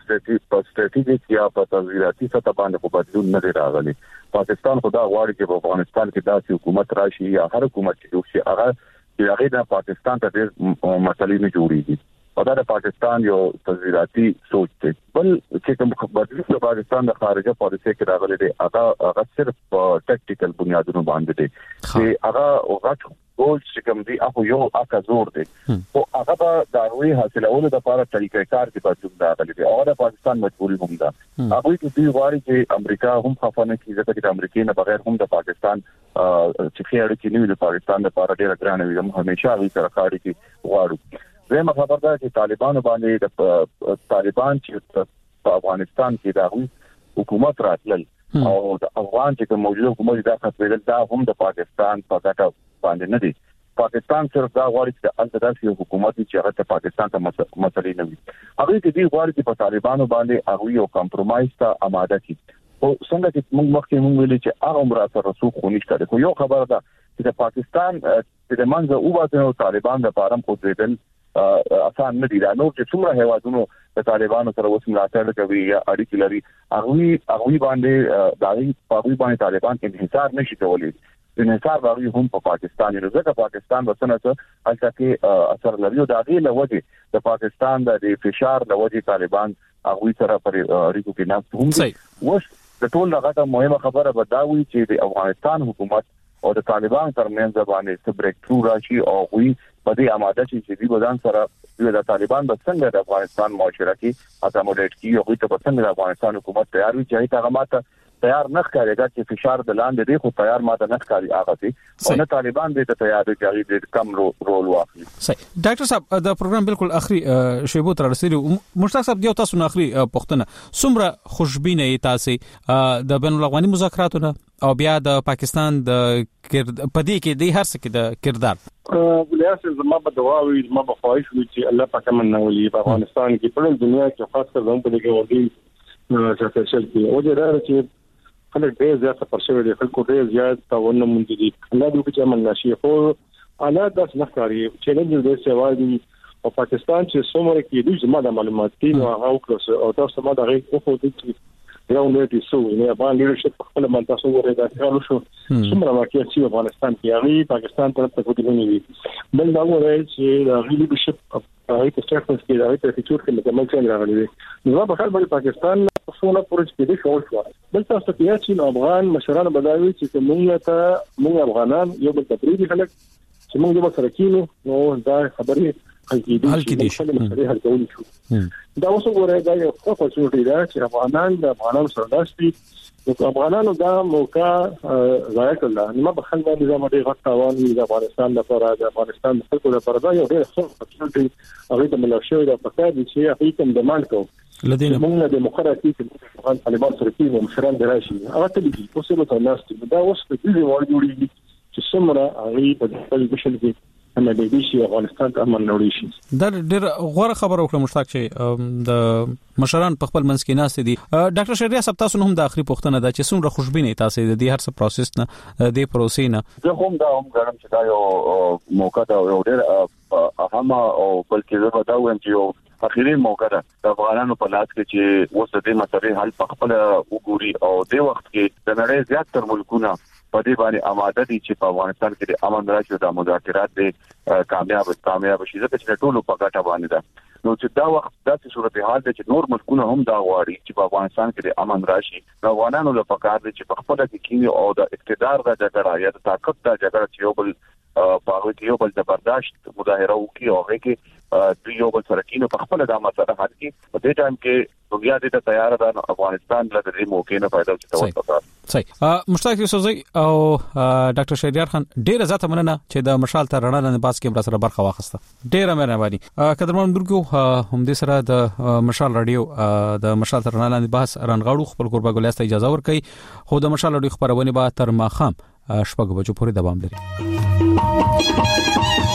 په سټریټیجیک یا په تدبیراتي سطح باندې په بدلون نه راغلي. پاکستان خو دا غواړي چې په افغانستان کې داسې حکومت راشي یا هر حکومت چې هغه چې هغه د پاکستان ته ډېر مسلې نه جوړيږي او دا د پاکستان یو تدبیراتي سوچ دی. بل چې کوم بدلون د پاکستان د خارجه پالیسي کې راغلي دی هغه هغه صرف په ټیکټیکل بنیادونو باندې دی چې هغه هغه ټول چې کوم دی هغه یو اکا زور دی او هغه به د هغوی حاصلولو لپاره طریقې کار کې بدلون راغلی دی او د پاکستان مجبوري هم ده. هغه کې دوی غواړي چې امریکا هم خفانه کیږي ځکه چې امریکا نه بغیر هم د پاکستان چې خیاړي کې نیول پاکستان لپاره ډېر ګران وي. هم همیشه وی سره کاری کې غواړو. زموږ خبر ده چې طالبان باندې د طالبان چې په افغانستان کې د حکومت راتلل او د افغان چې موجوده حکومت د خپل دا هم د پاکستان په ګټه باندې نه دي. پاکستان صرف دا غواړي چې التداسي حکومت چې هغه ته پاکستان ته مسلې نه وي. هغه کې دی غواړي چې په طالبانو باندې هغه یو کمپرمایز ته آماده کړي. او څنګه چې موږ مخکې موږ ویلي چې هغه عمره سره رسوخ خونیش کړي. خو یو خبره ده چې د پاکستان د منځه او باندې طالبان د پارم خو دیدل آسان نه دي. دا نور چې څومره هیوادونو د طالبانو سره اوس ملاتړ کوي یا اړیکې لري هغه هغه باندې دایي په باندې طالبان انحصار نشي کولای. انحصار باندې هم په پاکستان یو ځکه پاکستان وسنه څه البته کې اثر لري او دا غي لوجه د پاکستان د فشار لوجه طالبان هغه سره پر اړیکو کې نه هم وس د ټول هغه مهمه خبره بداوي چې د افغانستان حکومت او د طالبان ترمنځ باندې څه بریک تھرو راشي او وی په دې آماده چې د بدن سره د طالبان د څنګه د افغانستان معاشره کې اکاموډیټ کی او ته په څنګه د افغانستان حکومت تیار وي چې هغه ماته تیار نه ښکارېږي چې فشار د لاندې دی خو تیار ماته نه ښکاري هغه دي او نه طالبان دې ته تیار دي چې د کم رول واخلي. صحیح ډاکټر صاحب د پروګرام بالکل اخري شیبو تر رسیدو مشتاق صاحب یو تاسو نه اخري پښتنه څومره خوشبینه تاسو د بین الاقوامي مذاکراتو او بیا د پاکستان د پدې کې د هر څه کې د کردار ولیاس زما په دعا وي زما په خواهش وي چې الله پاک منولي په افغانستان کې په دنیا کې خاص کر زموږ په دغه وګړي چې فشل کې او دا چې خلک ډېر زیات پرشوي دي خلکو ډېر زیات تاون مونږ دي الله دې چې عمل نشي خو حالات داس نه کوي چیلنج دې سوال دي او پاکستان چې څومره کې دوی زما د معلومات دي او هغه او تاسو ما دغه خو دې یو نوټي سو نه باندې لیدرشپ خپل منځ سره ورته دا کارو شو څومره واقعي چې افغانستان کې هغه پاکستان طرف ته کوي نه وي بل دا وایي چې هغه لیدرشپ هغه ته ستاسو کې هغه ته فیچر کې مکمل څنګه راغلي دي نو په خپل باندې پاکستان څونه پروژه کې دي شو شو بل تاسو ته چې افغان مشران بداوي چې موږ ته موږ افغانان یو بل تقریبي خلک چې موږ به سره کینو نو دا خبرې حل کې دي چې حل کول شو دا اوس وګورئ دا یو څه څه دی چې افغانان د افغانانو سره داسي نو افغانانو دا موقع ضایع کړل نو په خل باندې زموږ د غټاوان د افغانستان لپاره د افغانستان د خلکو لپاره دا یو ډېر څه څه دی هغه د ملاشوي د فساد چې هغه کوم ډیماند کوي لدينا موږ د مخالفت افغان طالبان سره کې مشران دراشي هغه ته دي اوس له تاسو دا اوس په دې وړ جوړیږي چې څومره هغه په خپل بشل کې هم د دې شي افغانستان ته امن نوړي شي دا ډېر غوړه خبره وکړه مشتاق چې د مشران په خپل منځ کې ناست دي. ډاکټر شریعه صاحب تاسو هم د اخري پوښتنه ده چې څومره خوشبینه تاسو د دې هر څه پروسس نه د پروسې نه زه هم دا هم غواړم چې دا یو موقع دا یو ډېر اهمه او بلکې زه دا وایم چې یو اخیری موقع ده د افغانانو په لاس کې چې اوس د دې مسلې حل په خپل وګوري او د وخت کې د نړۍ زیات تر ملکونه په دې باندې آماده دي چې په افغانستان کې د امن راشي د مذاکرات د کامیاب کامیاب شي ځکه چې ټول په ګټه باندې ده نو چې دا وخت داسې صورتحال ده چې نور ملکونه هم دا غواړي چې په افغانستان کې د امن راشي د افغانانو لپاره کار دي چې په خپل کې کینی او د اقتدار د جګړه یا د طاقت د جګړه چې یو بل په هغه کې یو بل د برداشت مظاهره وکړي او هغه کې د یو بل سره کینو په خپل د مسله حل کې په دې ټایم کې دنیا دې ته تیار ده افغانستان له دې موقع نه فائدہ وچته صحیح مشتاق یوسفزئی او ډاکټر شهریار خان ډیره زیاته مننه چې د مشال تر رڼا لاندې باس کې سره برخه واخیسته ډیره مهرباني قدرمن درکو هم دې سره د مشال رادیو د مشال تر رڼا لاندې بحث رانغاړو خپل قربا ګلاسته اجازه ورکړي خو د مشال رادیو خبرونه به تر ماخام شپږ بجو پورې دوام لري.